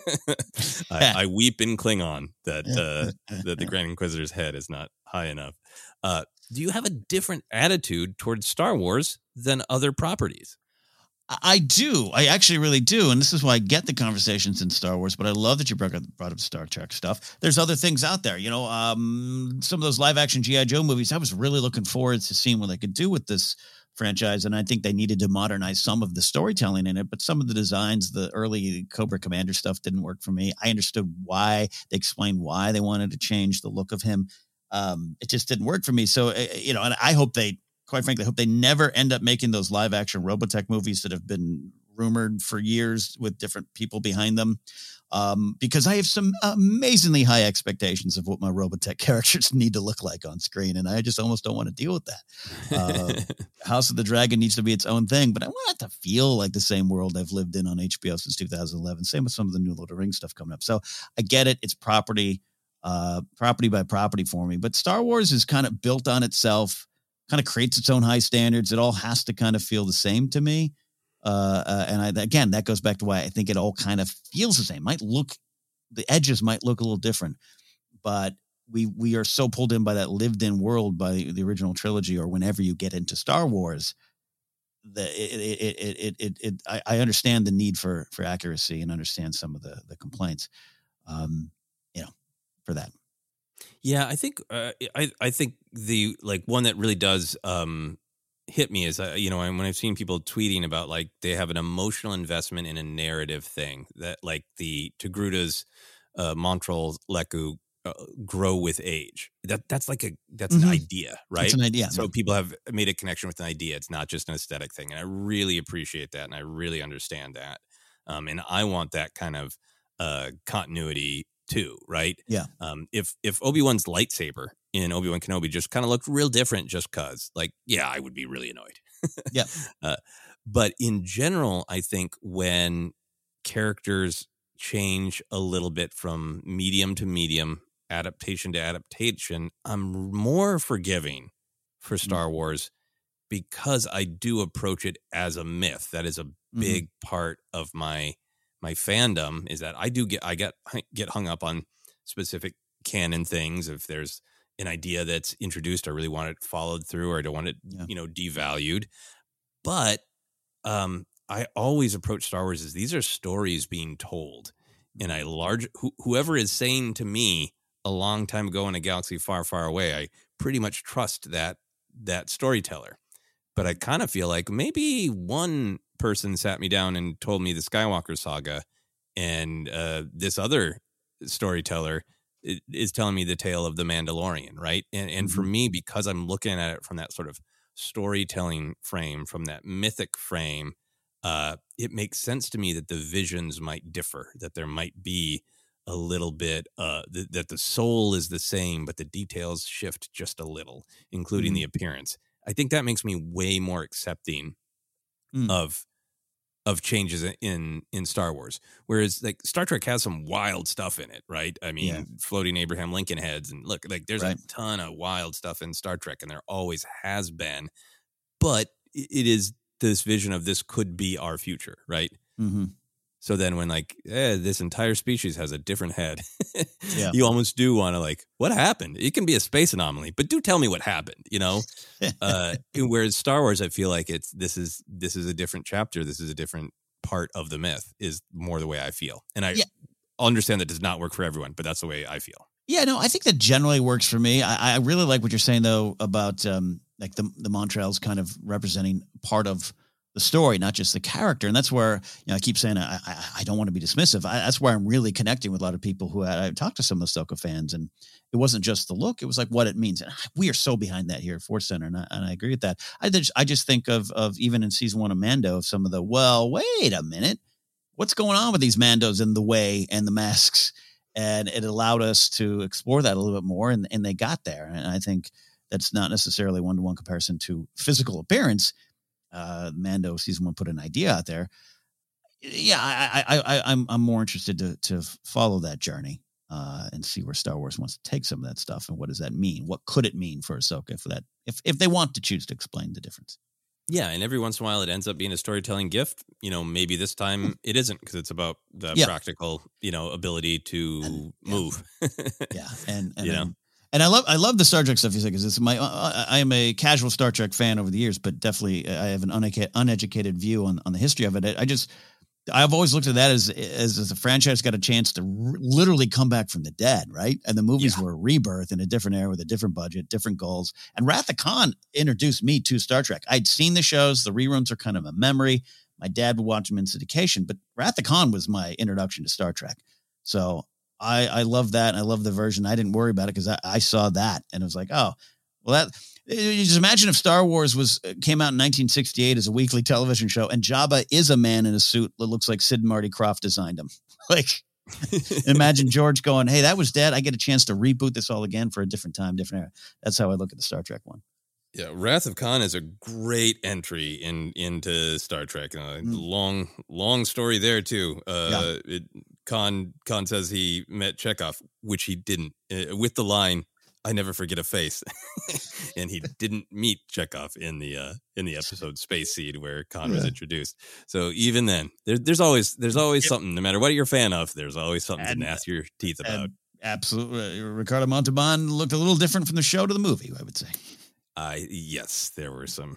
I weep in Klingon that the Grand Inquisitor's head is not high enough. Do you have a different attitude towards Star Wars than other properties? I do. I actually really do. And this is why I get the conversations in Star Wars, but I love that you brought up Star Trek stuff. There's other things out there. Some of those live action G.I. Joe movies, I was really looking forward to seeing what they could do with this franchise. And I think they needed to modernize some of the storytelling in it, but some of the designs, the early Cobra Commander stuff didn't work for me. I understood why. They explained why they wanted to change the look of him. It just didn't work for me. So, and I hope quite frankly, I hope they never end up making those live action Robotech movies that have been rumored for years with different people behind them. Because I have some amazingly high expectations of what my Robotech characters need to look like on screen. And I just almost don't want to deal with that. House of the Dragon needs to be its own thing, but I want it to feel like the same world I've lived in on HBO since 2011. Same with some of the new Lord of the Rings stuff coming up. So I get it. It's property by property for me, but Star Wars is kind of built on itself, kind of creates its own high standards. It all has to kind of feel the same to me. Again, that goes back to why I think it all kind of feels the same. The edges might look a little different, but we are so pulled in by that lived in world by the original trilogy, or whenever you get into Star Wars, I understand the need for accuracy and understand some of the complaints, for that. Yeah, I think I think the one that really does hit me is when I've seen people tweeting about they have an emotional investment in a narrative thing that the Togruta's Montreal Leku grow with age. That's an idea, right? It's an idea. So people have made a connection with an idea. It's not just an aesthetic thing, and I really appreciate that, and I really understand that. And I want that kind of continuity too, right? Yeah. If Obi-Wan's lightsaber in Obi-Wan Kenobi just kind of looked real different just cause, I would be really annoyed. Yeah. But in general, I think when characters change a little bit from medium to medium, adaptation to adaptation, I'm more forgiving for Star Wars because I do approach it as a myth. That is a big part of my fandom, is that I get hung up on specific canon things. If there's an idea that's introduced, I really want it followed through, or I don't want it, devalued. But I always approach Star Wars as these are stories being told in a large. Whoever is saying to me a long time ago in a galaxy far, far away, I pretty much trust that storyteller. But I kind of feel like maybe one person sat me down and told me the Skywalker saga, and this other storyteller is telling me the tale of the Mandalorian, right? And for me, because I'm looking at it from that sort of storytelling frame, from that mythic frame, it makes sense to me that the visions might differ, that there might be a little bit, that the soul is the same, but the details shift just a little, including the appearance. I think that makes me way more accepting of changes in Star Wars. Whereas Star Trek has some wild stuff in it, right? I mean, floating Abraham Lincoln heads, and look, there's a ton of wild stuff in Star Trek, and there always has been. But it is this vision of this could be our future, right? Mm-hmm. So then when like this entire species has a different head, Yeah. you almost do want to like, what happened? It can be a space anomaly, but do tell me what happened, you know? Whereas Star Wars, I feel like this is a different chapter. This is a different part of the myth is more the way I feel. And I understand that does not work for everyone, but that's the way I feel. Yeah, no, I think that generally works for me. I really like what you're saying though about like the Montreals kind of representing part of the story, not just the character. And that's where, I keep saying I don't want to be dismissive. That's where I'm really connecting with a lot of people who I talked to some of the Ahsoka fans, and it wasn't just the look, it was like what it means. And we are so behind that here at Force Center. And I agree with that. I just think of even in season 1 of Mando, of some of the, well, wait a minute, what's going on with these Mandos and the way and the masks? And it allowed us to explore that a little bit more. And they got there. And I think that's not necessarily one-to-one comparison to physical appearance. Mando season 1 put an idea out there. Yeah, I'm more interested to follow that journey and see where Star Wars wants to take some of that stuff, and what does that mean? What could it mean for Ahsoka for that if they want to choose to explain the difference? Yeah, and every once in a while it ends up being a storytelling gift. Maybe this time it isn't, because it's about the practical, ability to move. Yeah, and I love the Star Trek stuff you say, because it's I am a casual Star Trek fan over the years, but definitely I have an uneducated view on the history of it. I've always looked at that as a franchise got a chance to literally come back from the dead, right? And the movies were a rebirth in a different era with a different budget, different goals. And Wrath of Khan introduced me to Star Trek. I'd seen the shows. The reruns are kind of a memory. My dad would watch them in syndication, but Wrath of Khan was my introduction to Star Trek. So I love that. And I love the version. I didn't worry about it because I saw that and it was like, oh, well, you just imagine if Star Wars came out in 1968 as a weekly television show, and Jabba is a man in a suit that looks like Sid and Marty Krofft designed him. Like, imagine George going, "Hey, that was Dad. I get a chance to reboot this all again for a different time, different era." That's how I look at the Star Trek one. Yeah, Wrath of Khan is a great entry into Star Trek. Long story there too. Khan says he met Chekhov, which he didn't, with the line, "I never forget a face," and he didn't meet Chekhov in the episode Space Seed where Khan was introduced. So even then, there's always something. No matter what you're a fan of, there's always something to gnash your teeth about. Absolutely, Ricardo Montalban looked a little different from the show to the movie, I would say. Yes, there were some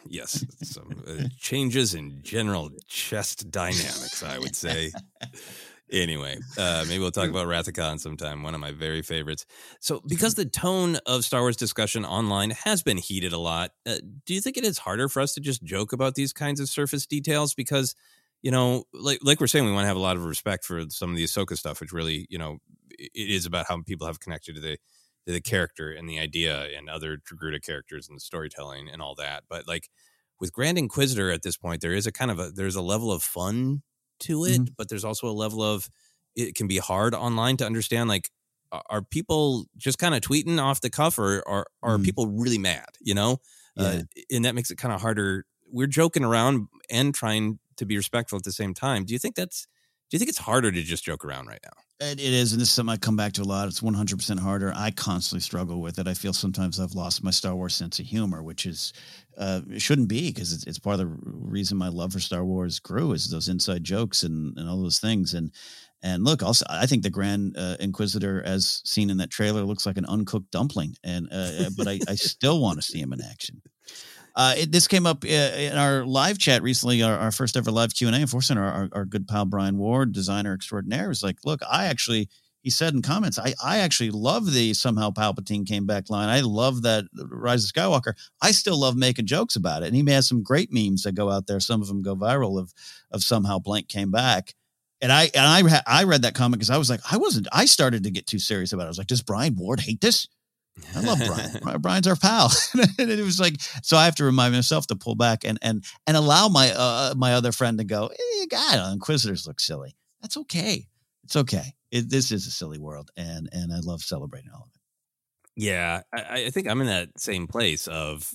changes in general chest dynamics, I would say. Anyway, maybe we'll talk about Wrath of Khan sometime, one of my very favorites. So because the tone of Star Wars discussion online has been heated a lot, do you think it is harder for us to just joke about these kinds of surface details? Because, like we're saying, we want to have a lot of respect for some of the Ahsoka stuff, which really, it is about how people have connected to the character and the idea and other Togruta characters and the storytelling and all that. But like with Grand Inquisitor at this point, there is there's a level of fun to it, but there's also a level of, it can be hard online to understand, like, are people just kind of tweeting off the cuff, or are people really mad, and that makes it kind of harder. We're joking around and trying to be respectful at the same time. Do you think it's harder to just joke around right now? It is, and this is something I come back to a lot. It's 100% harder. I constantly struggle with it. I feel sometimes I've lost my Star Wars sense of humor, which is it shouldn't be, because it's part of the reason my love for Star Wars grew, is those inside jokes and all those things. And look, also, I think the Grand Inquisitor, as seen in that trailer, looks like an uncooked dumpling. And but I still want to see him in action. This came up in our live chat recently, our first ever live Q&A in Force Center. Our good pal Brian Ward, designer extraordinaire, was like, look, he said in comments, I actually love the somehow Palpatine came back line. I love that Rise of Skywalker. I still love making jokes about it. And he has some great memes that go out there. Some of them go viral of somehow blank came back. And I read that comment because I was like, I started to get too serious about it. I was like, does Brian Ward hate this? I love Brian. Brian's our pal. And it was like, so I have to remind myself to pull back and allow my other friend to go, God, Inquisitors look silly. That's okay. It's okay. This is a silly world, and I love celebrating all of it. Yeah, I think I'm in that same place of,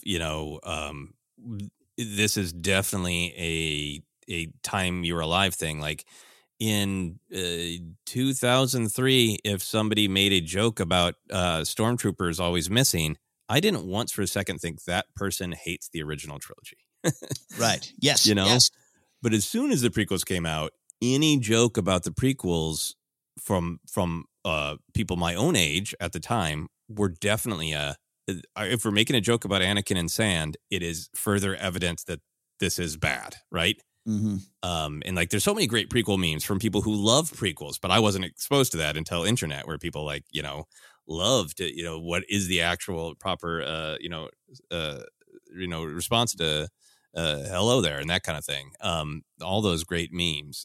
this is definitely a time you're alive thing. Like in 2003, if somebody made a joke about stormtroopers always missing, I didn't once for a second think that person hates the original trilogy. Right. Yes. Yes. But as soon as the prequels came out, any joke about the prequels from people my own age at the time were definitely if we're making a joke about Anakin and sand, it is further evidence that this is bad, right? Mm-hmm. And like, there's so many great prequel memes from people who love prequels, but I wasn't exposed to that until internet, where people like, love to, what is the actual proper, response to hello there and that kind of thing. All those great memes.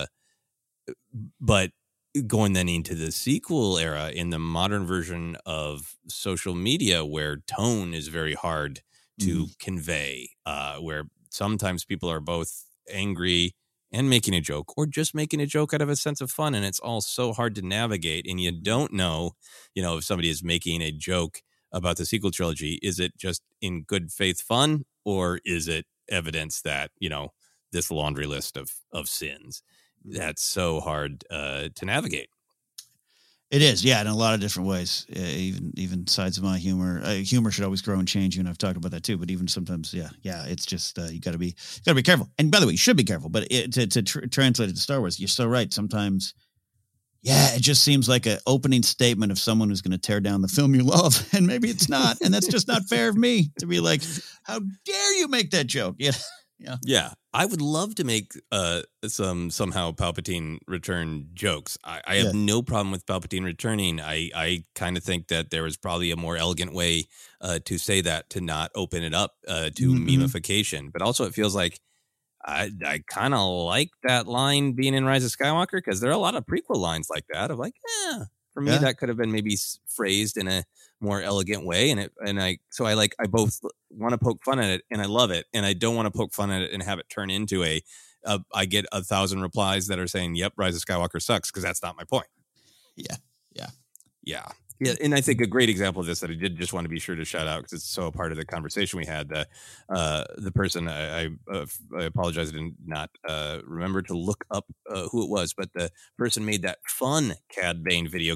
But going then into the sequel era in the modern version of social media, where tone is very hard to convey, where sometimes people are both angry and making a joke, or just making a joke out of a sense of fun, and it's all so hard to navigate, and you don't know, if somebody is making a joke about the sequel trilogy, is it just in good faith fun, or is it evidence that, this laundry list of sins? That's so hard to navigate. It is, yeah, in a lot of different ways. Even sides of my humor. Humor should always grow and change, and I've talked about that too. But even sometimes, yeah, it's just you got to be careful. And by the way, you should be careful. But to translate it to Star Wars, you're so right. Sometimes, it just seems like an opening statement of someone who's going to tear down the film you love, and maybe it's not, and that's just not fair of me to be like, how dare you make that joke? Yeah. I would love to make somehow Palpatine return jokes. I have no problem with Palpatine returning. I kind of think that there was probably a more elegant way to say that, to not open it up to memification. But also, it feels like I kind of like that line being in Rise of Skywalker, because there are a lot of prequel lines like that of like, for me, that could have been maybe phrased in a more elegant way. I both want to poke fun at it and I love it, and I don't want to poke fun at it and have it turn into I get 1,000 replies that are saying, yep, Rise of Skywalker sucks, because that's not my point. Yeah. And I think a great example of this that I did just want to be sure to shout out, because it's so a part of the conversation we had. The person, I apologize, I did not remember to look up who it was, but the person made that fun Cad Bane video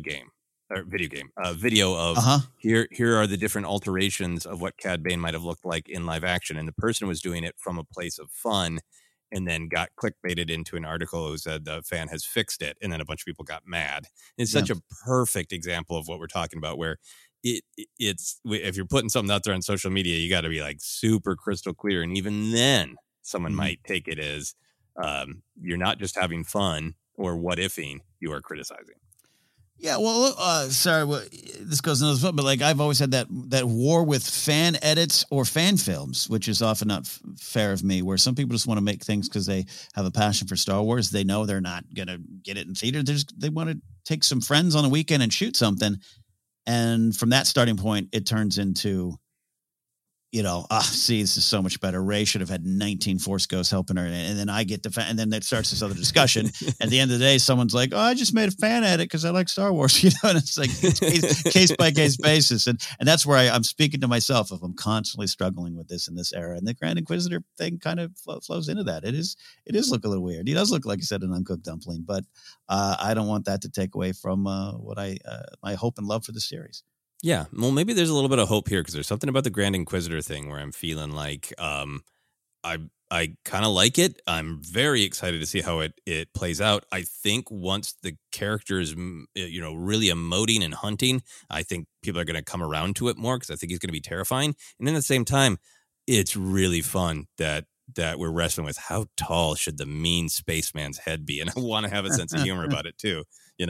of here are the different alterations of what Cad Bane might have looked like in live action, and the person was doing it from a place of fun, and then got clickbaited into an article who said the fan has fixed it, and then a bunch of people got mad. It's such a perfect example of what we're talking about, where it's if you're putting something out there on social media, you got to be like super crystal clear, and even then someone might take it as you're not just having fun or what-ifing, you are criticizing. Yeah, well, sorry, this goes into this, but like I've always had that war with fan edits or fan films, which is often not fair of me, where some people just want to make things because they have a passion for Star Wars. They know they're not going to get it in theater. They want to take some friends on a weekend and shoot something. And from that starting point, it turns into, this is so much better. Rey should have had 19 Force Ghosts helping her. And then I get and then that starts this other discussion. At the end of the day, someone's like, I just made a fan edit because I like Star Wars, and it's like it's case by case basis. And that's where I'm speaking to myself if I'm constantly struggling with this in this era. And the Grand Inquisitor thing kind of flows into that. It is look a little weird. He does look, like you said, an uncooked dumpling, but I don't want that to take away from what my hope and love for the series. Yeah, well, maybe there's a little bit of hope here, because there's something about the Grand Inquisitor thing where I'm feeling like I kind of like it. I'm very excited to see how it plays out. I think once the character is, really emoting and hunting, I think people are going to come around to it more, because I think he's going to be terrifying. And then at the same time, it's really fun that we're wrestling with how tall should the mean spaceman's head be, and I want to have a sense of humor about it too.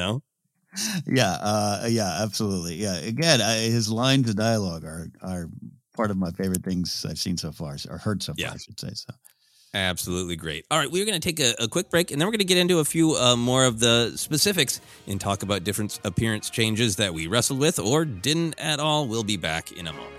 Yeah, absolutely. Yeah, again, his lines of dialogue are part of my favorite things I've seen so far, or heard so far, I should say. So, absolutely great. All right, we're going to take a quick break, and then we're going to get into a few more of the specifics and talk about different appearance changes that we wrestled with or didn't at all. We'll be back in a moment.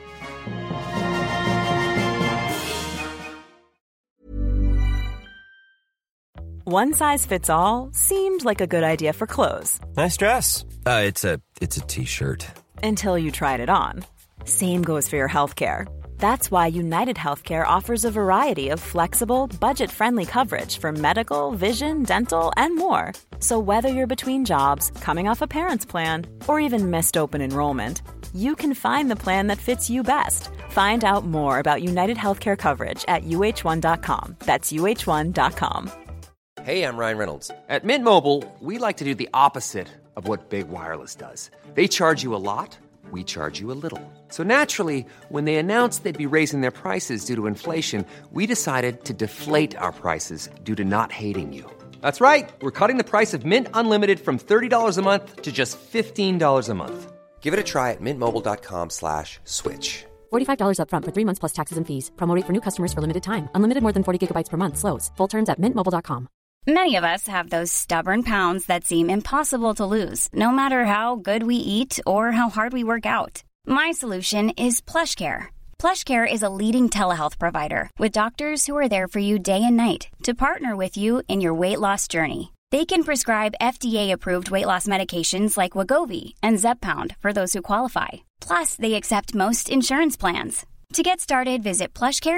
One size fits all seemed like a good idea for clothes. Nice dress. It's a t-shirt. Until you tried it on. Same goes for your healthcare. That's why United Healthcare offers a variety of flexible, budget-friendly coverage for medical, vision, dental, and more. So whether you're between jobs, coming off a parent's plan, or even missed open enrollment, you can find the plan that fits you best. Find out more about United Healthcare coverage at UH1.com. That's UH1.com. Hey, I'm Ryan Reynolds. At Mint Mobile, we like to do the opposite of what Big Wireless does. They charge you a lot, we charge you a little. So naturally, when they announced they'd be raising their prices due to inflation, we decided to deflate our prices due to not hating you. That's right. We're cutting the price of Mint Unlimited from $30 a month to just $15 a month. Give it a try at mintmobile.com/switch. $45 up front for 3 months plus taxes and fees. Promo rate for new customers for limited time. Unlimited more than 40 gigabytes per month. Slows full terms at mintmobile.com. Many of us have those stubborn pounds that seem impossible to lose, no matter how good we eat or how hard we work out. My solution is PlushCare. PlushCare is a leading telehealth provider with doctors who are there for you day and night to partner with you in your weight loss journey. They can prescribe FDA-approved weight loss medications like Wegovy and Zepbound for those who qualify. Plus, they accept most insurance plans. To get started, visit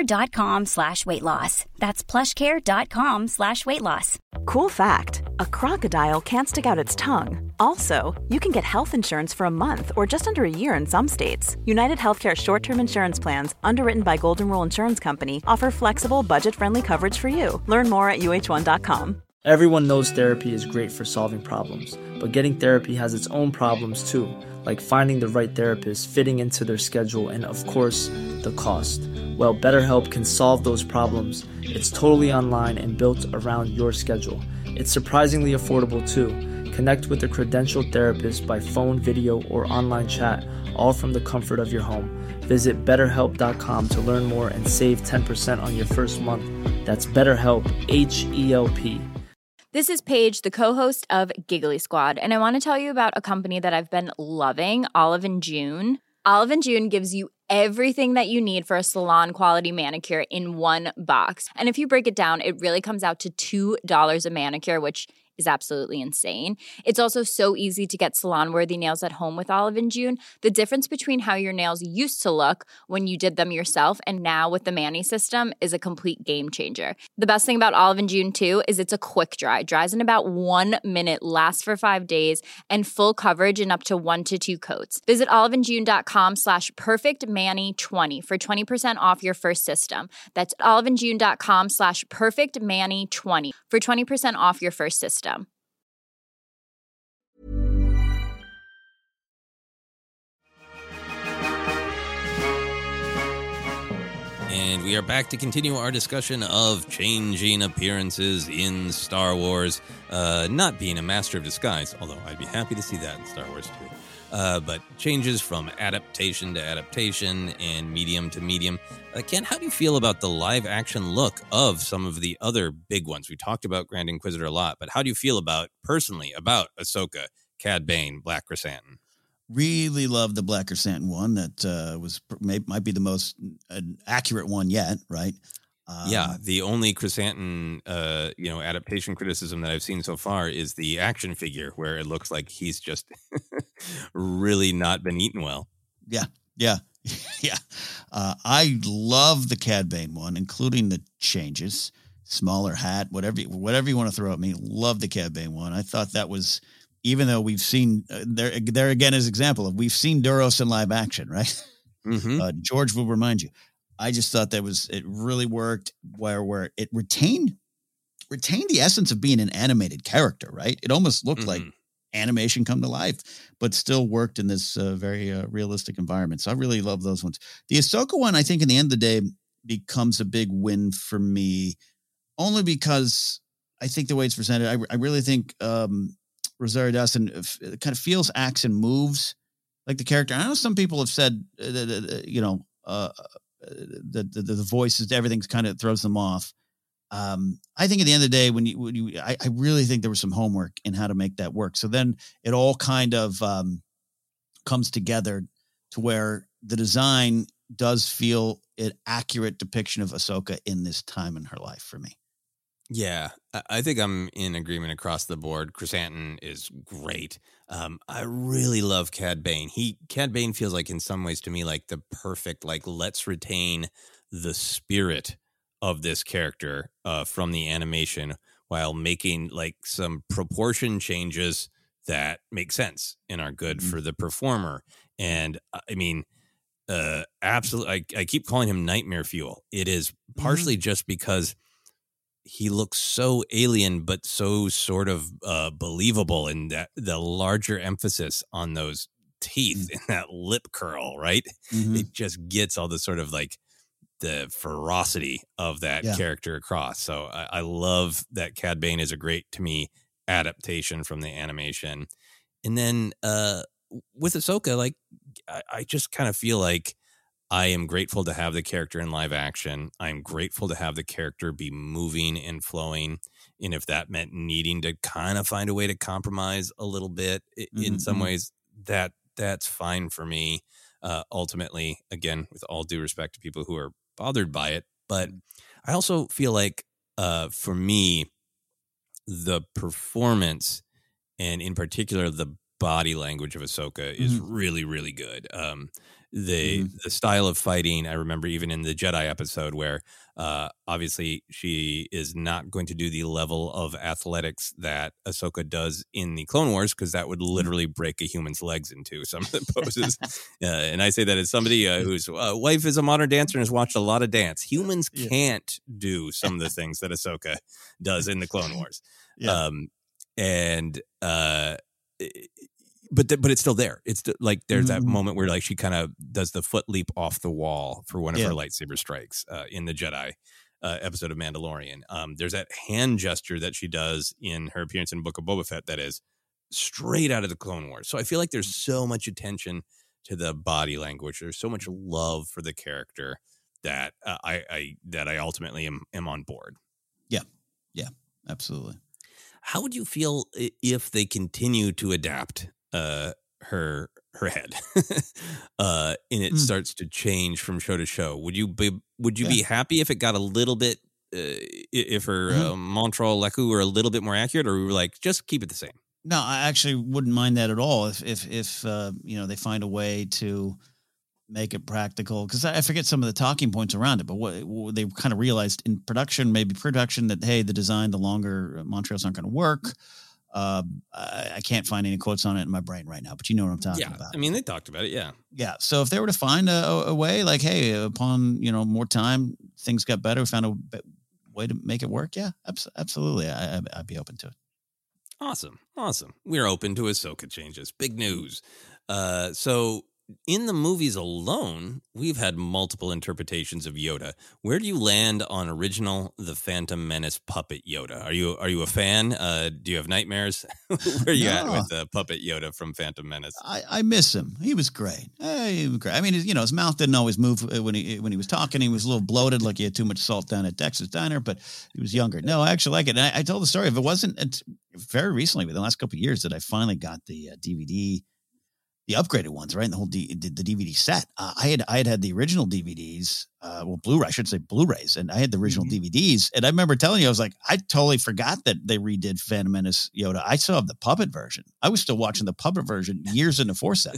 plushcare.com/weightloss. That's plushcare.com/weightloss. Cool fact, a crocodile can't stick out its tongue. Also, you can get health insurance for a month or just under a year in some states. United Healthcare short-term insurance plans, underwritten by Golden Rule Insurance Company, offer flexible, budget-friendly coverage for you. Learn more at uh1.com. Everyone knows therapy is great for solving problems, but getting therapy has its own problems too, like finding the right therapist, fitting into their schedule, and of course, the cost. Well, BetterHelp can solve those problems. It's totally online and built around your schedule. It's surprisingly affordable too. Connect with a credentialed therapist by phone, video, or online chat, all from the comfort of your home. Visit BetterHelp.com to learn more and save 10% on your first month. That's BetterHelp, H-E-L-P. This is Paige, the co-host of Giggly Squad, and I want to tell you about a company that I've been loving, Olive & June. Olive & June gives you everything that you need for a salon-quality manicure in one box. And if you break it down, it really comes out to $2 a manicure, which is absolutely insane. It's also so easy to get salon-worthy nails at home with Olive & June. The difference between how your nails used to look when you did them yourself and now with the Mani system is a complete game changer. The best thing about Olive & June, too, is it's a quick dry. Dries in about 1 minute, lasts for 5 days, and full coverage in up to 1 to 2 coats. Visit oliveandjune.com/perfectmani20 for 20% off your first system. That's oliveandjune.com/perfectmani20 for 20% off your first system. And we are back to continue our discussion of changing appearances in Star Wars. Not being a master of disguise, although I'd be happy to see that in Star Wars too. But changes from adaptation to adaptation and medium to medium. Ken, how do you feel about the live action look of some of the other big ones? We talked about Grand Inquisitor a lot, but how do you feel personally about Ahsoka, Cad Bane, Black Krrsantan? Really love the Black Krrsantan one. That might be the most accurate one yet, right? Yeah, the only Krrsantan, adaptation criticism that I've seen so far is the action figure, where it looks like he's just really not been eaten well. Yeah. I love the Cad Bane one, including the changes, smaller hat, whatever you want to throw at me. Love the Cad Bane one. I thought that was, even though we've seen there again as example of we've seen Duros in live action, right? Mm-hmm. George will remind you. I just thought it really worked where it retained the essence of being an animated character, right? It almost looked like animation come to life, but still worked in this very realistic environment. So I really love those ones. The Ahsoka one, I think in the end of the day becomes a big win for me, only because I think the way it's presented, I really think Rosario Dawson kind of feels, acts, and moves like the character. I know some people have said, the voices, everything's kind of throws them off. I think at the end of the day, I really think there was some homework in how to make that work. So then it all kind of comes together to where the design does feel an accurate depiction of Ahsoka in this time in her life for me. Yeah, I think I'm in agreement across the board. Krrsantan is great. I really love Cad Bane. Cad Bane feels like in some ways to me like the perfect, let's retain the spirit of this character from the animation while making some proportion changes that make sense and are good for the performer. And I mean, absolutely, I keep calling him Nightmare Fuel. It is partially just because he looks so alien, but so sort of believable, and that the larger emphasis on those teeth and that lip curl, right? It just gets all the sort of like the ferocity of that character across. So I love that Cad Bane is a great, to me, adaptation from the animation. And then with Ahsoka, like I just kind of feel like I am grateful to have the character in live action. I'm grateful to have the character be moving and flowing. And if that meant needing to kind of find a way to compromise a little bit in some ways, that's fine for me. Ultimately, again, with all due respect to people who are bothered by it. But I also feel like for me, the performance and in particular the body language of Ahsoka is really, really good. The style of fighting, I remember even in the Jedi episode where obviously she is not going to do the level of athletics that Ahsoka does in the Clone Wars, because that would literally break a human's legs into some of the poses. And I say that as somebody whose wife is a modern dancer and has watched a lot of dance. Humans can't do some of the things that Ahsoka does in the Clone Wars. But it's still there. It's like there's that moment where like she kind of does the foot leap off the wall for one of her lightsaber strikes in the Jedi episode of Mandalorian. There's that hand gesture that she does in her appearance in Book of Boba Fett that is straight out of the Clone Wars. So I feel like there's so much attention to the body language. There's so much love for the character that I ultimately am on board. Yeah, absolutely. How would you feel if they continue to adapt her head and it starts to change from show to show? Would you be happy if it got a little bit if her Montreal Leku were a little bit more accurate, or we were like, just keep it the same? No, I actually wouldn't mind that at all if they find a way to make it practical, because I forget some of the talking points around it, but what they kind of realized in production that, hey, the design, the longer Montreal's not going to work. I can't find any quotes on it in my brain right now, but you know what I'm talking about. I mean, they talked about it. Yeah. So if they were to find a way, like, hey, upon more time, things got better, we found a way to make it work. Yeah, absolutely. I'd be open to it. Awesome. We're open to Ahsoka changes. Big news. So in the movies alone, we've had multiple interpretations of Yoda. Where do you land on original The Phantom Menace puppet Yoda? Are you a fan? Do you have nightmares? Where are you at with puppet Yoda from Phantom Menace? I miss him. He was great. I mean, his mouth didn't always move when he was talking. He was a little bloated, like he had too much salt down at Dex's Diner, but he was younger. No, I actually like it. And I told the story. If it wasn't very recently, within the last couple of years, that I finally got the DVD. The upgraded ones, right? And the whole the DVD set. I had the original DVDs, Blu-ray, I should say Blu-rays, and I had the original DVDs. And I remember telling you, I was like, I totally forgot that they redid Phantom Menace Yoda. I still have the puppet version. I was still watching the puppet version years into Foresight,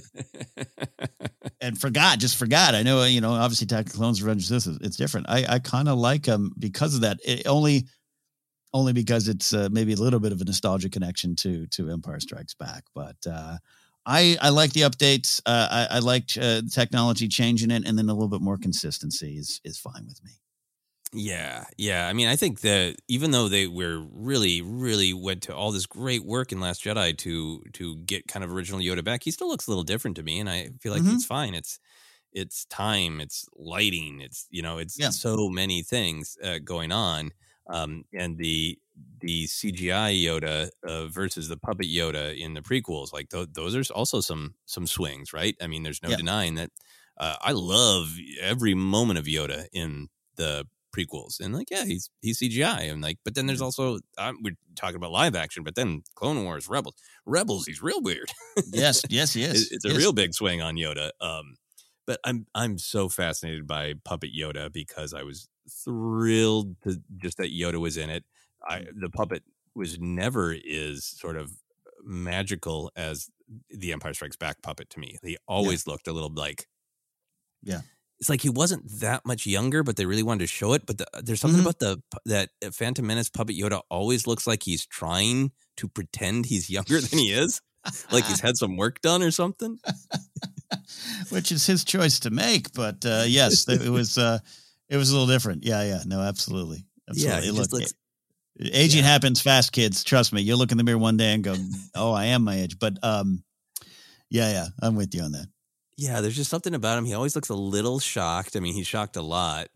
and forgot. I know, obviously, Attack of the Clones, Revenge of the Sith, it's different. I kind of like them because of that. Only because it's maybe a little bit of a nostalgia connection to Empire Strikes Back, but. I like the updates. I liked technology changing it, and then a little bit more consistency is fine with me. Yeah. I mean, I think that even though they were really, really went to all this great work in Last Jedi to get kind of original Yoda back, he still looks a little different to me, and I feel like it's fine. It's time, it's lighting, it's so many things going on, and the CGI Yoda versus the puppet Yoda in the prequels, like those are also some swings, right? I mean, there's no denying that. I love every moment of Yoda in the prequels, and he's CGI, and but then there's also we're talking about live action, but then Clone Wars, Rebels, he's real weird. Yes, he is. It's a real big swing on Yoda. But I'm so fascinated by puppet Yoda because I was thrilled to just that Yoda was in it. The puppet was never as sort of magical as the Empire Strikes Back puppet to me. He always looked a little like, it's like he wasn't that much younger, but they really wanted to show it. But there's something about that Phantom Menace puppet Yoda always looks like he's trying to pretend he's younger than he is, like he's had some work done or something. Which is his choice to make, but yes, it was a little different. Yeah, no, absolutely. Yeah, he Aging happens fast, kids. Trust me. You'll look in the mirror one day and go, "Oh, I am my age." But yeah, I'm with you on that. Yeah, there's just something about him. He always looks a little shocked. I mean, he's shocked a lot.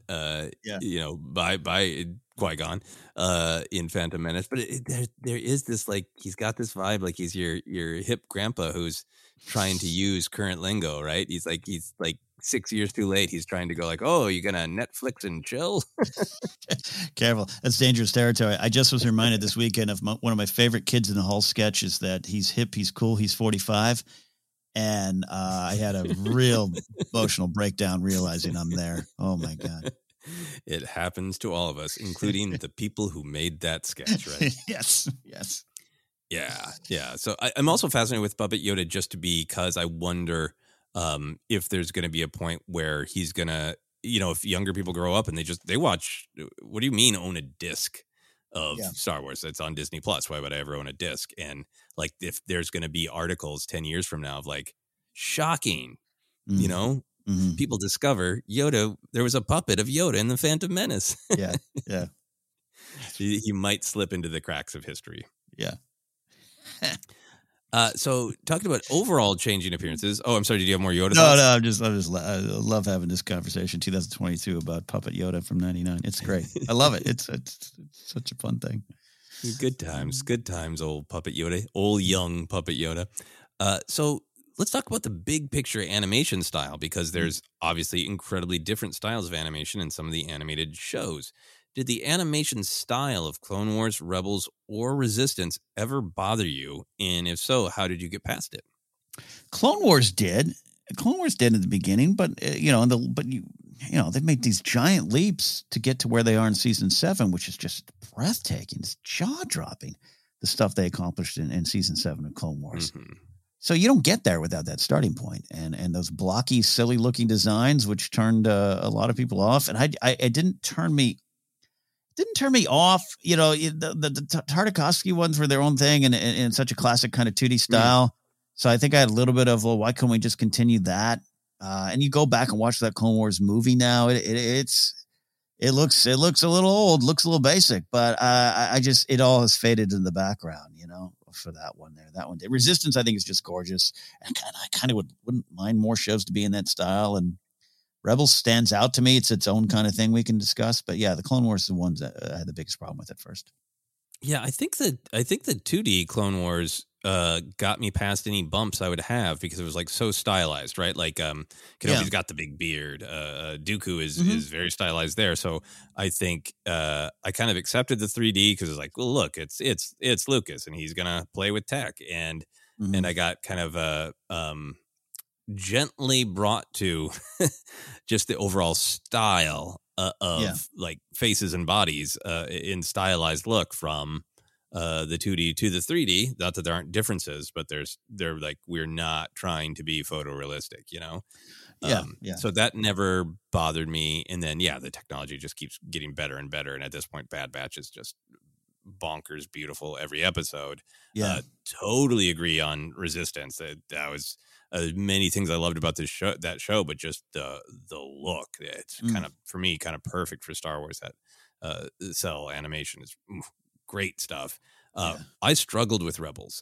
By Qui-Gon in Phantom Menace, but there is this like he's got this vibe like he's your hip grandpa who's trying to use current lingo, right? He's like 6 years too late. He's trying to go like, oh, you gonna Netflix and chill? Careful, that's dangerous territory. I just was reminded this weekend of one of my favorite Kids in the Hall sketches that he's hip, he's cool, he's 45. And I had a real emotional breakdown realizing I'm there. Oh, my God. It happens to all of us, including the people who made that sketch, right? Yes. Yeah. So I'm also fascinated with Puppet Yoda just because I wonder if there's going to be a point where he's going to, if younger people grow up and they watch, what do you mean own a disc of Star Wars that's on Disney Plus? Why would I ever own a disc? And like, if there's going to be articles 10 years from now of like, shocking, people discover Yoda, there was a puppet of Yoda in the Phantom Menace. Yeah. He might slip into the cracks of history. Yeah. So talking about overall changing appearances. Oh, I'm sorry. Did you have more Yoda? No, I love having this conversation 2022 about Puppet Yoda from 99. It's great. I love it. It's such a fun thing. Good times, old Puppet Yoda, old young Puppet Yoda. So let's talk about the big picture animation style, because there's obviously incredibly different styles of animation in some of the animated shows. Did the animation style of Clone Wars, Rebels, or Resistance ever bother you? And if so, how did you get past it? Clone Wars did. Clone Wars did at the beginning, but they made these giant leaps to get to where they are in season 7, which is just breathtaking. It's jaw-dropping, the stuff they accomplished in season 7 of Clone Wars. Mm-hmm. So you don't get there without that starting point, and those blocky, silly-looking designs, which turned a lot of people off. And it didn't turn me off. The Tartakovsky ones were their own thing, and in such a classic kind of 2D style. Mm. So I think I had a little bit of, well, why couldn't we just continue that? And you go back and watch that Clone Wars movie now. It looks a little old, looks a little basic, but it all has faded in the background, for that one there. That one, Resistance, I think is just gorgeous, and I kind of wouldn't mind more shows to be in that style. And Rebels stands out to me. It's its own kind of thing we can discuss, but yeah, the Clone Wars are the ones that I had the biggest problem with at first. Yeah, I think the 2D Clone Wars got me past any bumps I would have, because it was like so stylized, right? Like Kenobi's got the big beard. Dooku is very stylized there. So I think I kind of accepted the 3D because it's like, well, look, it's Lucas and he's gonna play with tech, and I got kind of gently brought to just the overall style of like faces and bodies in stylized look from the 2D to the 3D. Not that there aren't differences, but they're like, we're not trying to be photorealistic, So that never bothered me. And then the technology just keeps getting better and better, and at this point Bad Batch is just bonkers beautiful every episode. Totally agree on Resistance. That was many things I loved about that show, but just the look. It's kind of, for me, kind of perfect for Star Wars. That cell animation is great stuff. I struggled with Rebels.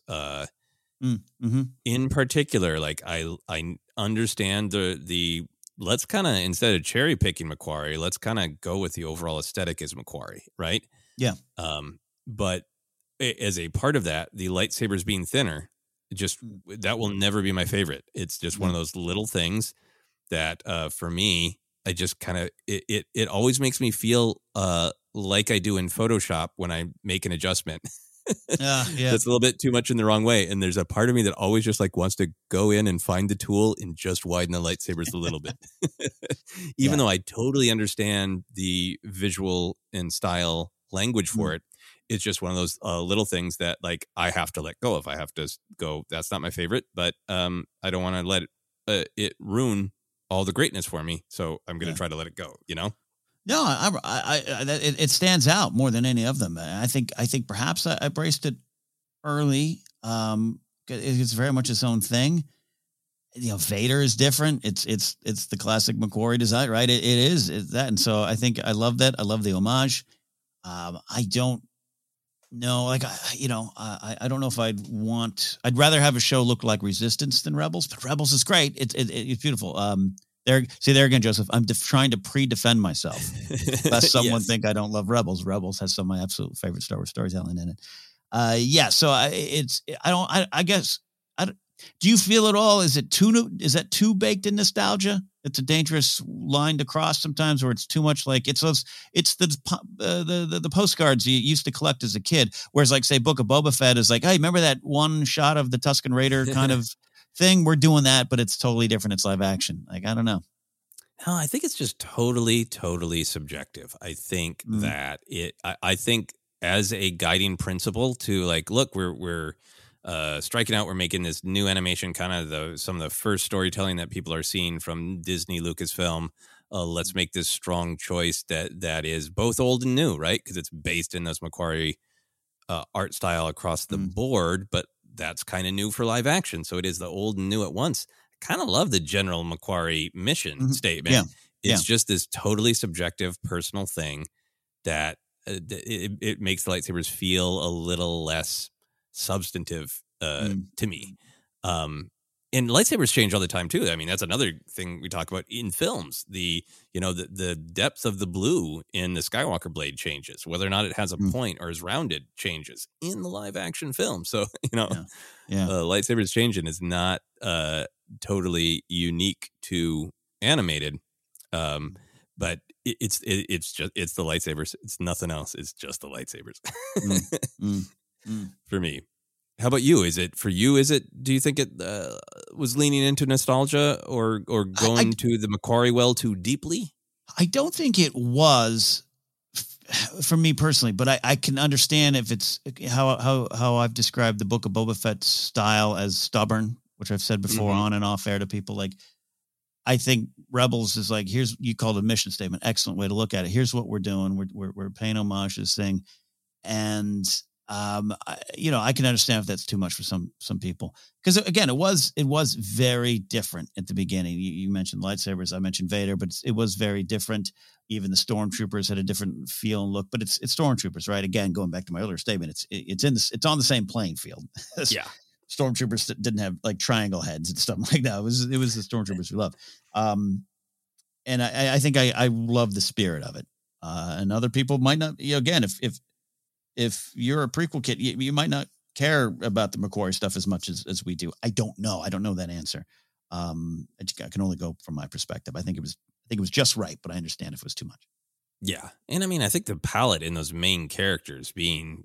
In particular, like I understand the let's kind of, instead of cherry picking McQuarrie, let's kind of go with the overall aesthetic as McQuarrie, right? Yeah. But as a part of that, the lightsabers being thinner, that will never be my favorite. It's just one of those little things that for me, I just kind of it always makes me feel like I do in Photoshop when I make an adjustment. That's a little bit too much in the wrong way. And there's a part of me that always just like wants to go in and find the tool and just widen the lightsabers a little bit. Even though I totally understand the visual and style language for it. It's just one of those little things that like I have to let go of. I have to go, that's not my favorite, but I don't want to let it ruin all the greatness for me. So I'm going to try to let it go, No, it stands out more than any of them. I think perhaps I braced it early. It's very much its own thing. Vader is different. It's the classic McQuarrie design, right? It's that. And so I think I love that. I love the homage. I don't No, like I don't know if I'd rather have a show look like Resistance than Rebels, but Rebels is great. It's beautiful. There again, Joseph, I'm trying to pre-defend myself lest someone think I don't love Rebels. Rebels has some of my absolute favorite Star Wars storytelling in it. Do you feel at all? Is that too baked in nostalgia? It's a dangerous line to cross sometimes, where it's too much like it's the postcards you used to collect as a kid. Whereas, like, say, Book of Boba Fett is like, hey, remember that one shot of the Tusken Raider kind of thing? We're doing that, but it's totally different. It's live action. Like, I don't know. No, I think it's just totally subjective. I think that I think as a guiding principle to, like, look, we're striking out. We're making this new animation, kind of some of the first storytelling that people are seeing from Disney, Lucasfilm. Let's make this strong choice that is both old and new, right? Because it's based in those McQuarrie art style across the board, but that's kind of new for live action. So it is the old and new at once. I kind of love the General McQuarrie mission statement. Yeah. It's just this totally subjective, personal thing that it makes the lightsabers feel a little less substantive to me. And lightsabers change all the time too. I mean, that's another thing we talk about in films. The depth of the blue in the Skywalker blade changes. Whether or not it has a point or is rounded changes in the live action film. So, lightsabers changing is not totally unique to animated. But it's the lightsabers. It's nothing else. It's just the lightsabers for me. How about you? Do you think it was leaning into nostalgia or going to the McQuarrie well too deeply? I don't think it was for me personally, but I can understand if it's how I've described the Book of Boba Fett style as stubborn, which I've said before on and off air to people. Like, I think Rebels is like, you called it a mission statement. Excellent way to look at it. Here's what we're doing. We're paying homage to this thing. And, I can understand if that's too much for some people. Because again, it was very different at the beginning. You mentioned lightsabers. I mentioned Vader, but it was very different. Even the stormtroopers had a different feel and look, but it's stormtroopers, right? Again, going back to my earlier statement, it's on the same playing field. Yeah. Stormtroopers didn't have like triangle heads and stuff like that. It was the stormtroopers we love. And I think I love the spirit of it. And other people might not, again, if you're a prequel kid, you might not care about the McQuarrie stuff as much as we do. I don't know. I don't know that answer. I can only go from my perspective. I think it was just right, but I understand if it was too much. Yeah. And I mean, I think the palette in those main characters being,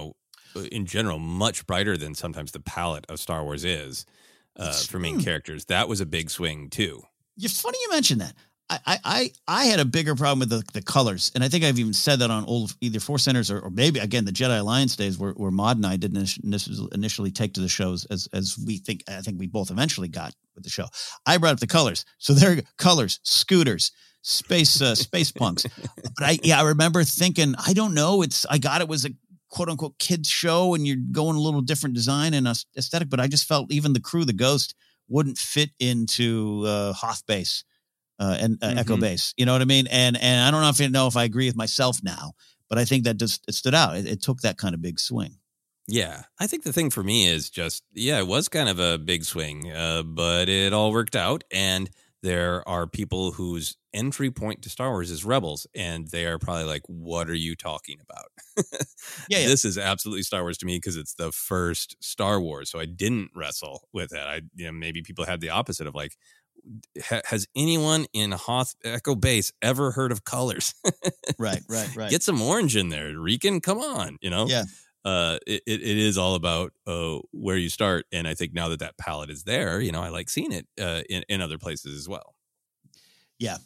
in general, much brighter than sometimes the palette of Star Wars is for main characters. That was a big swing too. It's funny you mentioned that. I had a bigger problem with the colors, and I think I've even said that on old either Force Centers or maybe again the Jedi Alliance days where Maud and I didn't initially take to the shows as we think. I think we both eventually got with the show. I brought up the colors, so there you go. Colors, scooters, space punks. But I remember thinking, I don't know. It was a quote unquote kids show, and you're going a little different design and aesthetic. But I just felt even the crew, the Ghost, wouldn't fit into Hoth Base. And Echo Base, you know what I mean? And I don't know if I agree with myself now, but I think that it stood out. It took that kind of big swing. Yeah. I think the thing for me is just, it was kind of a big swing, but it all worked out. And there are people whose entry point to Star Wars is Rebels, and they are probably like, what are you talking about? Yeah. This is absolutely Star Wars to me because it's the first Star Wars. So I didn't wrestle with it. Maybe people had the opposite of like, has anyone in Hoth Echo Base ever heard of colors? Right. Get some orange in there, Riken. Come on, Yeah. It is all about where you start, and I think now that palette is there, I like seeing it in other places as well. Yeah.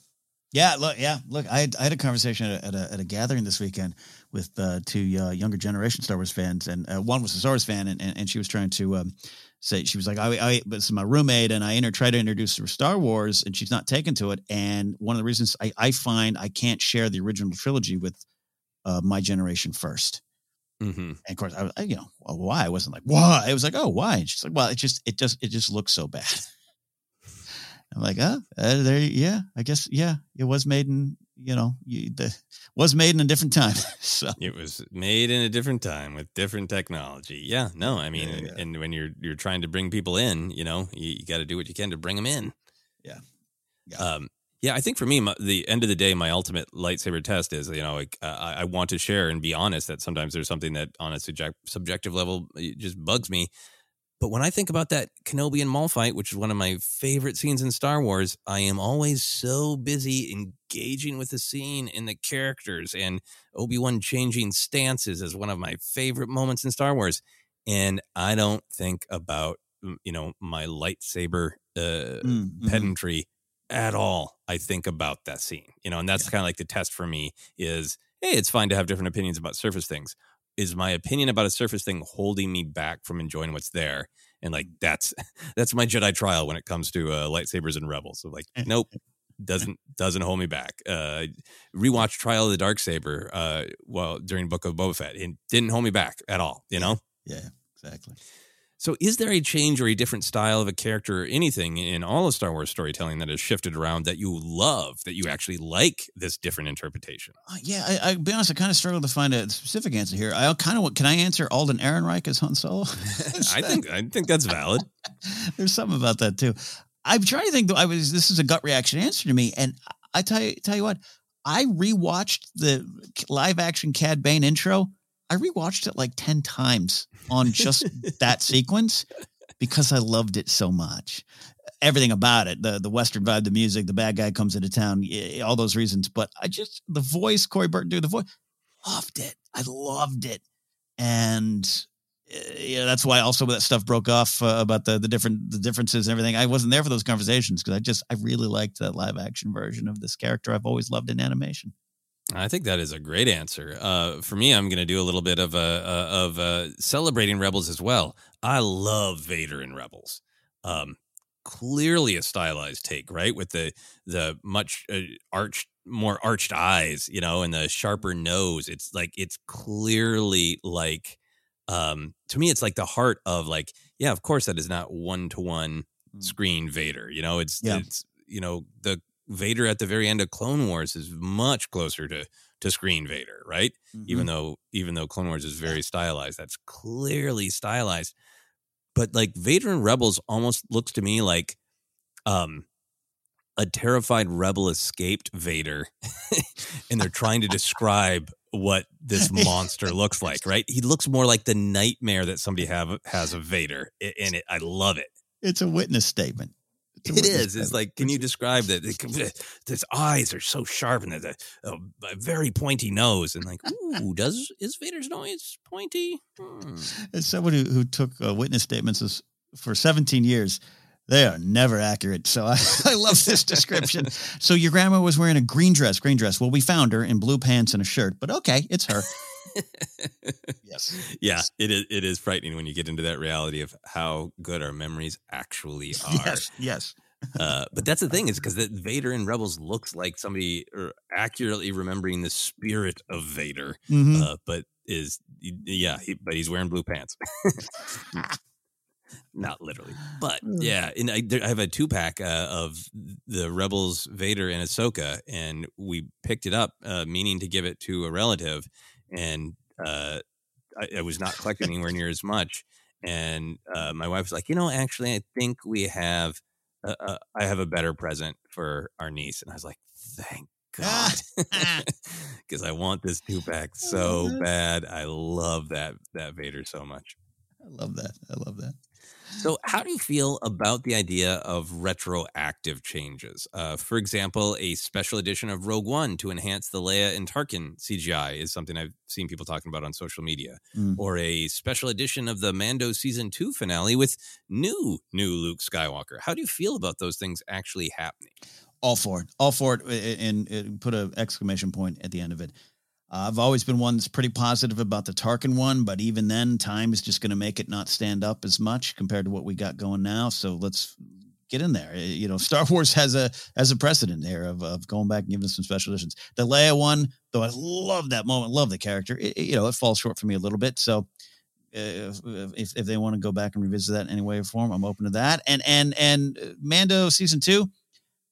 Look, I had a conversation at a gathering this weekend with two younger generation Star Wars fans, and one was a Star Wars fan, and she was trying to say, she was like, this is my roommate, and I tried to introduce her to Star Wars, and she's not taken to it. And one of the reasons I find I can't share the original trilogy with my generation first. Mm-hmm. And of course, why? I wasn't like, why? I was like, oh, why? And she's like, well, it just looks so bad. I'm like, I guess, it was made in was made in a different time. So it was made in a different time with different technology. Yeah, no, I mean, and when you're trying to bring people in, you got to do what you can to bring them in. Yeah. Yeah, I think for me, the end of the day, my ultimate lightsaber test is, I want to share and be honest that sometimes there's something that on a subjective level just bugs me. But when I think about that Kenobi and Maul fight, which is one of my favorite scenes in Star Wars, I am always so busy engaging with the scene and the characters, and Obi-Wan changing stances is one of my favorite moments in Star Wars. And I don't think about, my lightsaber pedantry at all. I think about that scene, and that's kind of like the test for me is, hey, it's fine to have different opinions about surface things. Is my opinion about a surface thing holding me back from enjoying what's there? And that's my Jedi trial when it comes to lightsabers and Rebels. So nope, doesn't hold me back. Rewatched Trial of the Darksaber during Book of Boba Fett. It didn't hold me back at all. Yeah, exactly. So is there a change or a different style of a character or anything in all of Star Wars storytelling that has shifted around that you love, that you actually like this different interpretation? I'll be honest, I kind of struggle to find a specific answer here. Can I answer Alden Ehrenreich as Han Solo? I think that's valid. There's something about that too. I'm trying to think though. This is a gut reaction answer to me. And I tell you what, I rewatched the live action Cad Bane intro. I rewatched it like 10 times on just that sequence because I loved it so much. Everything about it, the Western vibe, the music, the bad guy comes into town, all those reasons. But the voice, Corey Burton do the voice, loved it. I loved it. And that's why also that stuff broke off about the differences and everything. I wasn't there for those conversations because I really liked that live action version of this character I've always loved in animation. I think that is a great answer. For me, I'm going to do a little bit of celebrating Rebels as well. I love Vader in Rebels. Clearly a stylized take, right? With the much more arched eyes, and the sharper nose. It's clearly to me, it's like the heart of of course that is not 1-to-1 screen Vader. It's the Vader at the very end of Clone Wars is much closer to screen Vader, right? Mm-hmm. Even though Clone Wars is very stylized, that's clearly stylized. But Vader in Rebels almost looks to me like a terrified rebel escaped Vader, and they're trying to describe what this monster looks like, right? He looks more like the nightmare that somebody has of Vader, and I love it. It's a witness statement. It is. It's can you describe that? His eyes are so sharp and there's a very pointy nose. And is Vader's nose pointy? As someone who took witness statements for 17 years, they are never accurate. So I love this description. So your grandma was wearing a green dress. Well, we found her in blue pants and a shirt, but okay, it's her. Yes. Yeah, it is frightening when you get into that reality of how good our memories actually are. Yes. But that's the thing is because Vader in Rebels looks like somebody accurately remembering the spirit of Vader, but he's wearing blue pants. Not literally, but yeah. And I have a 2-pack of the Rebels Vader and Ahsoka, and we picked it up, meaning to give it to a relative. And I was not collecting anywhere near as much. And my wife was like, actually, I think we have, I have a better present for our niece. And I was like, thank God. Because I want this 2-pack so bad. I love that Vader so much. I love that. So how do you feel about the idea of retroactive changes? For example, a special edition of Rogue One to enhance the Leia and Tarkin CGI is something I've seen people talking about on social media. Or a special edition of the Mando Season 2 finale with new Luke Skywalker. How do you feel about those things actually happening? All for it, and put an exclamation point at the end of it. I've always been one that's pretty positive about the Tarkin one, but even then, time is just going to make it not stand up as much compared to what we got going now. So let's get in there. Star Wars has a precedent there of going back and giving us some special editions. The Leia one, though, I love that moment, love the character. It falls short for me a little bit. So if they want to go back and revisit that in any way or form, I'm open to that. And Mando Season 2.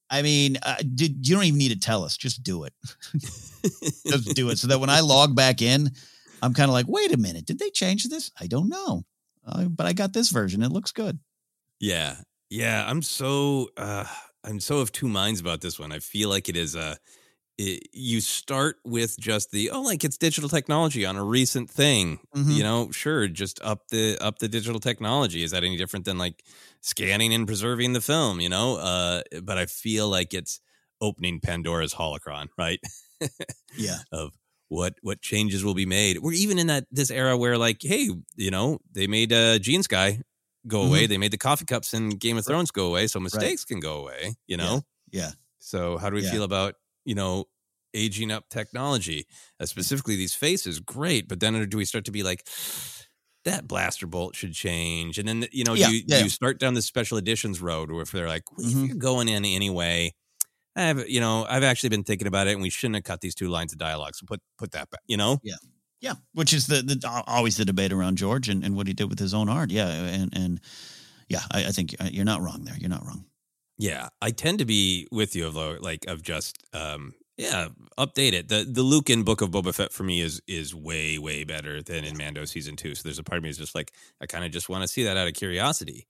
I mean, you don't even need to tell us. Just do it. Just do it. So that when I log back in, I'm kind of like, wait a minute. Did they change this? I don't know. But I got this version. It looks good. Yeah. Yeah. I'm so of two minds about this one. I feel like it is you start with just like it's digital technology on a recent thing, sure. Just up the digital technology. Is that any different than like scanning and preserving the film, but I feel like it's opening Pandora's holocron, right? Yeah. Of what changes will be made. We're even in this era where like, hey, they made Gene Sky go away. They made the coffee cups in Game of Thrones go away. So mistakes can go away, Yeah. So how do we feel about, aging up technology, specifically these faces? Great. But then do we start to be like, that blaster bolt should change? And then, you start down the special editions road where if they're like, well, if you're going in anyway, I've actually been thinking about it and we shouldn't have cut these 2 lines of dialogue. So put that back, Yeah. Yeah. Which is always the debate around George and what he did with his own art. Yeah. And yeah, I think you're not wrong there. You're not wrong. Yeah. I tend to be with you of just, update it. The Luke in Book of Boba Fett for me is way, way better than in Mando season 2. So there's a part of me is just like, I kind of just want to see that out of curiosity.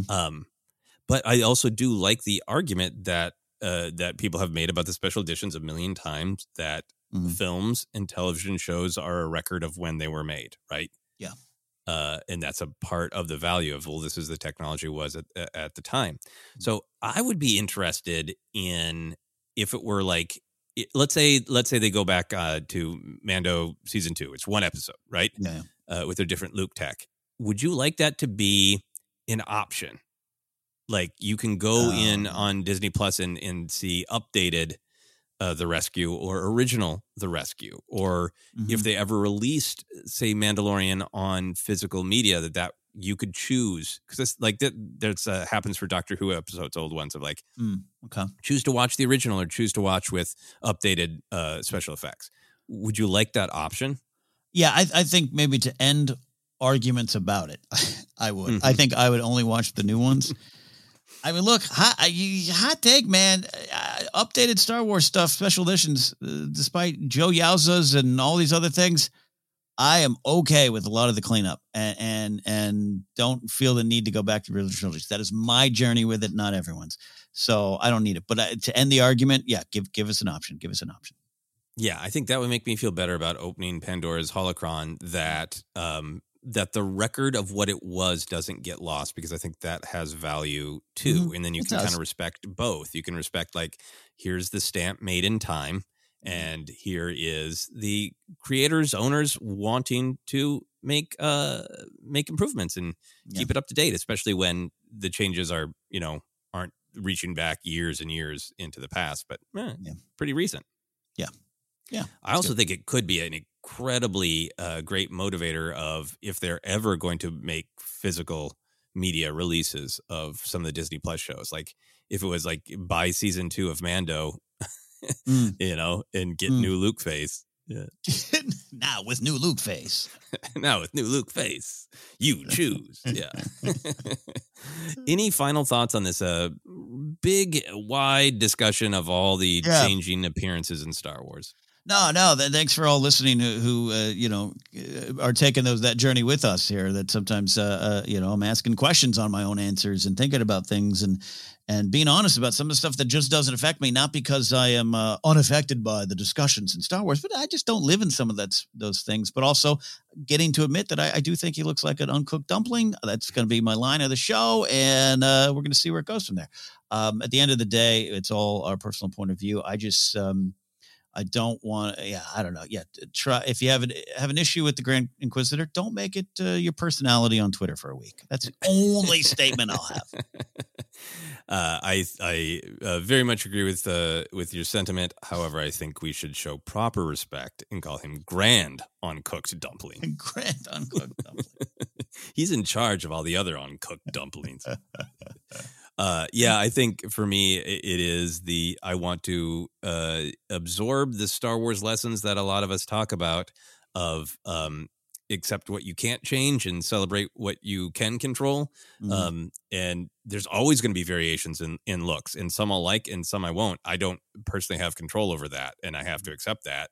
But I also do like the argument that people have made about the special editions a million times, that films and television shows are a record of when they were made, right? Yeah. And that's a part of the value of, this is the technology was at the time. So I would be interested in if it were like, let's say they go back to Mando season 2. It's 1 episode, right? Yeah. With their different Luke tech. Would you like that to be an option? Like you can go in on Disney Plus and see updated The Rescue or original The Rescue, or if they ever released, say, Mandalorian on physical media, that you could choose, because like there's happens for Doctor Who episodes, old ones, of like choose to watch the original or choose to watch with updated special effects. Would you like that option? Yeah, I think maybe to end arguments about it, I would. I think I would only watch the new ones. I mean, look, hot take, man. Updated Star Wars stuff, special editions, despite Joe Yowzas and all these other things, I am okay with a lot of the cleanup and don't feel the need to go back to the original trilogy. That is my journey with it, not everyone's. So I don't need it. But to end the argument, give us an option. Give us an option. Yeah, I think that would make me feel better about opening Pandora's holocron, that the record of what it was doesn't get lost, because I think that has value too. And then you can kind of respect both. You can respect, like, here's the stamp made in time, and here is the creators, owners wanting to make improvements and keep it up to date, especially when the changes are, aren't reaching back years and years into the past, but pretty recent. Yeah. Yeah. I also think it could be an incredibly great motivator of if they're ever going to make physical media releases of some of the Disney Plus shows. Like if it was like buy season 2 of Mando, and get new Luke face. Yeah. Now with new Luke face. You choose. Yeah. Any final thoughts on this big, wide discussion of all the changing appearances in Star Wars? No. Thanks for all listening who are taking that journey with us here. That sometimes, I'm asking questions on my own answers and thinking about things and being honest about some of the stuff that just doesn't affect me, not because I am unaffected by the discussions in Star Wars, but I just don't live in some of those things. But also getting to admit that I do think he looks like an uncooked dumpling. That's going to be my line of the show, and we're going to see where it goes from there. At the end of the day, it's all our personal point of view. I just I don't want. I don't know. Try if you have an issue with the Grand Inquisitor, don't make it your personality on Twitter for a week. That's the only statement I'll have. I very much agree with your sentiment. However, I think we should show proper respect and call him Grand Uncooked Dumpling. Grand Uncooked Dumpling. He's in charge of all the other uncooked dumplings. I think for me, it is I want to absorb the Star Wars lessons that a lot of us talk about of accept what you can't change and celebrate what you can control. Mm-hmm. And there's always going to be variations in looks, and some I'll like and some I won't. I don't personally have control over that, and I have to accept that.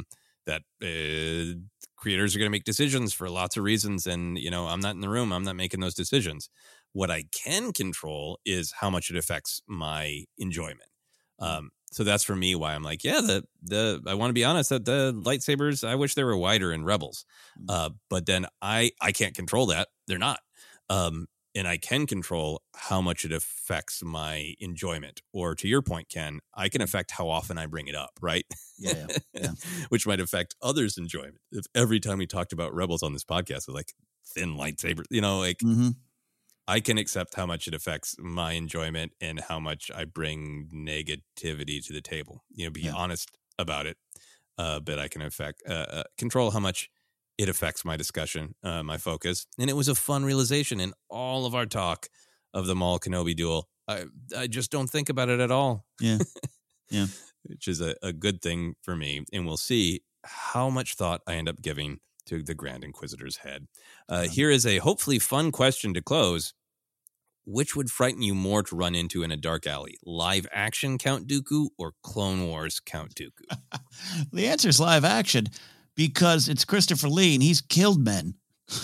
Creators are going to make decisions for lots of reasons, and I'm not in the room. I'm not making those decisions. What I can control is how much it affects my enjoyment. So that's for me why I'm like, I want to be honest that the lightsabers, I wish they were wider in Rebels. But then I can't control that. They're not. And I can control how much it affects my enjoyment. Or to your point, Ken, I can affect how often I bring it up, right? Yeah. Which might affect others' enjoyment. If every time we talked about Rebels on this podcast, was like thin lightsaber, Mm-hmm. I can accept how much it affects my enjoyment and how much I bring negativity to the table. Be honest about it. But I can control how much it affects my discussion, my focus. And it was a fun realization in all of our talk of the Maul Kenobi duel. I just don't think about it at all. Yeah. Which is a good thing for me. And we'll see how much thought I end up giving to the Grand Inquisitor's head. Here is a hopefully fun question to close. Which would frighten you more to run into in a dark alley? Live action Count Dooku or Clone Wars Count Dooku? The answer is live action because it's Christopher Lee and he's killed men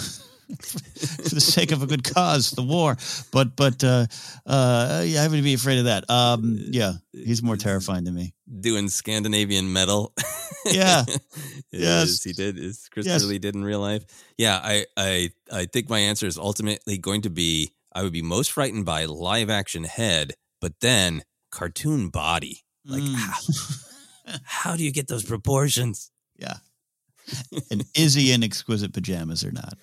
for the sake of a good cause, the war. But I have to be afraid of that. He's more terrifying to me. Doing Scandinavian metal. Yeah. Yes. He did. Is Christopher Lee did in real life. Yeah. I think my answer is ultimately going to be, I would be most frightened by live action head, but then cartoon body. Like, how do you get those proportions? Yeah. And is he in exquisite pajamas or not?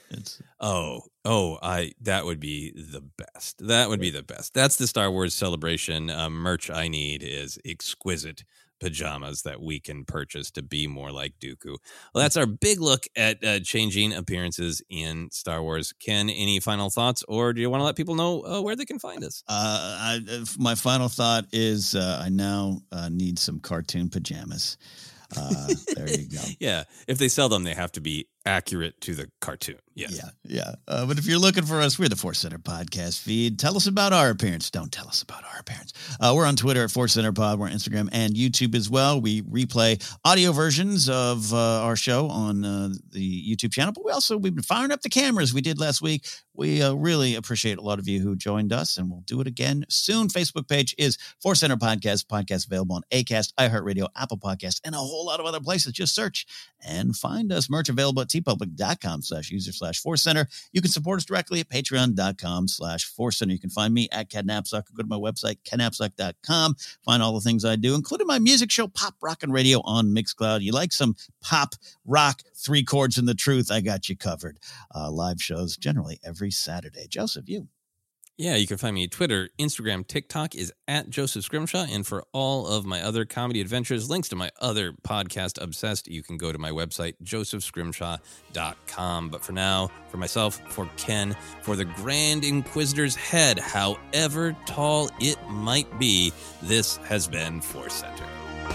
That would be the best. That would be the best. That's the Star Wars Celebration merch I need is exquisite pajamas that we can purchase to be more like Dooku. Well, that's our big look at changing appearances in Star Wars. Ken, any final thoughts, or do you want to let people know where they can find us? My final thought is I now need some cartoon pajamas. There you go. Yeah. If they sell them, they have to be accurate to the cartoon. Yes. Yeah. But if you're looking for us, we're the Force Center podcast feed. Tell us about our appearance. Don't tell us about our appearance. We're on Twitter at Force Center Pod. We're on Instagram and YouTube as well. We replay audio versions of our show on the YouTube channel, but we've been firing up the cameras we did last week. We really appreciate a lot of you who joined us, and we'll do it again soon. Facebook page is Force Center Podcast. Podcast available on Acast, iHeartRadio, Apple Podcasts, and a whole lot of other places. Just search and find us. Merch available at tpublic.com/user/Force Center. You can support us directly at patreon.com/Force Center. You can find me at Ken Napzok. Go to my website, kennapzok.com. Find all the things I do, including my music show, Pop Rockin' Radio on Mixcloud. You like some pop rock, 3 chords and the truth? I got you covered. Live shows generally every Saturday. Joseph, you. Yeah, you can find me at Twitter, Instagram, TikTok is at Joseph Scrimshaw. And for all of my other comedy adventures, links to my other podcast, Obsessed, you can go to my website, josephscrimshaw.com. But for now, for myself, for Ken, for the Grand Inquisitor's head, however tall it might be, this has been Force Center.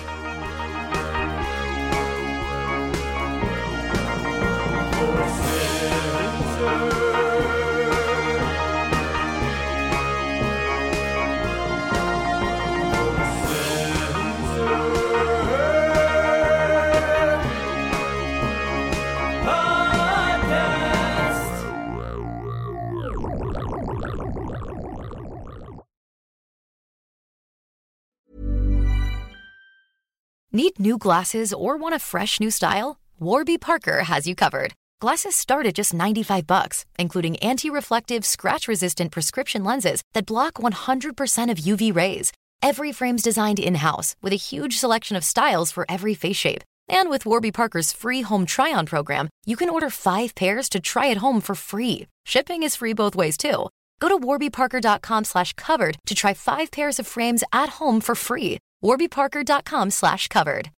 Need new glasses or want a fresh new style? Warby Parker has you covered. Glasses start at just $95, including anti-reflective, scratch-resistant prescription lenses that block 100% of UV rays. Every frame's designed in-house with a huge selection of styles for every face shape. And with Warby Parker's free home try-on program, you can order 5 pairs to try at home for free. Shipping is free both ways, too. Go to warbyparker.com/covered to try 5 pairs of frames at home for free. warbyparker.com/covered.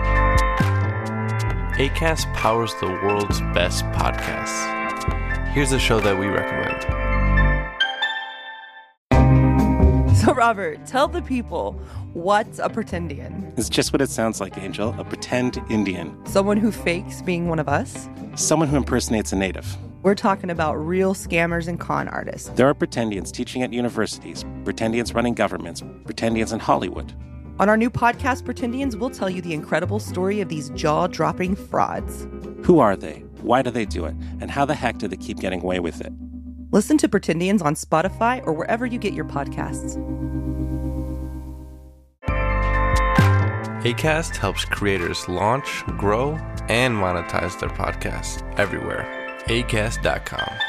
Acast powers the world's best podcasts. Here's a show that we recommend. So Robert, tell the people, what's a pretendian? It's just what it sounds like, Angel, a pretend Indian. Someone who fakes being one of us? Someone who impersonates a native. We're talking about real scammers and con artists. There are pretendians teaching at universities, pretendians running governments, pretendians in Hollywood. On our new podcast, Pretendians, we'll tell you the incredible story of these jaw-dropping frauds. Who are they? Why do they do it? And how the heck do they keep getting away with it? Listen to Pretendians on Spotify or wherever you get your podcasts. Acast helps creators launch, grow, and monetize their podcasts everywhere. Acast.com.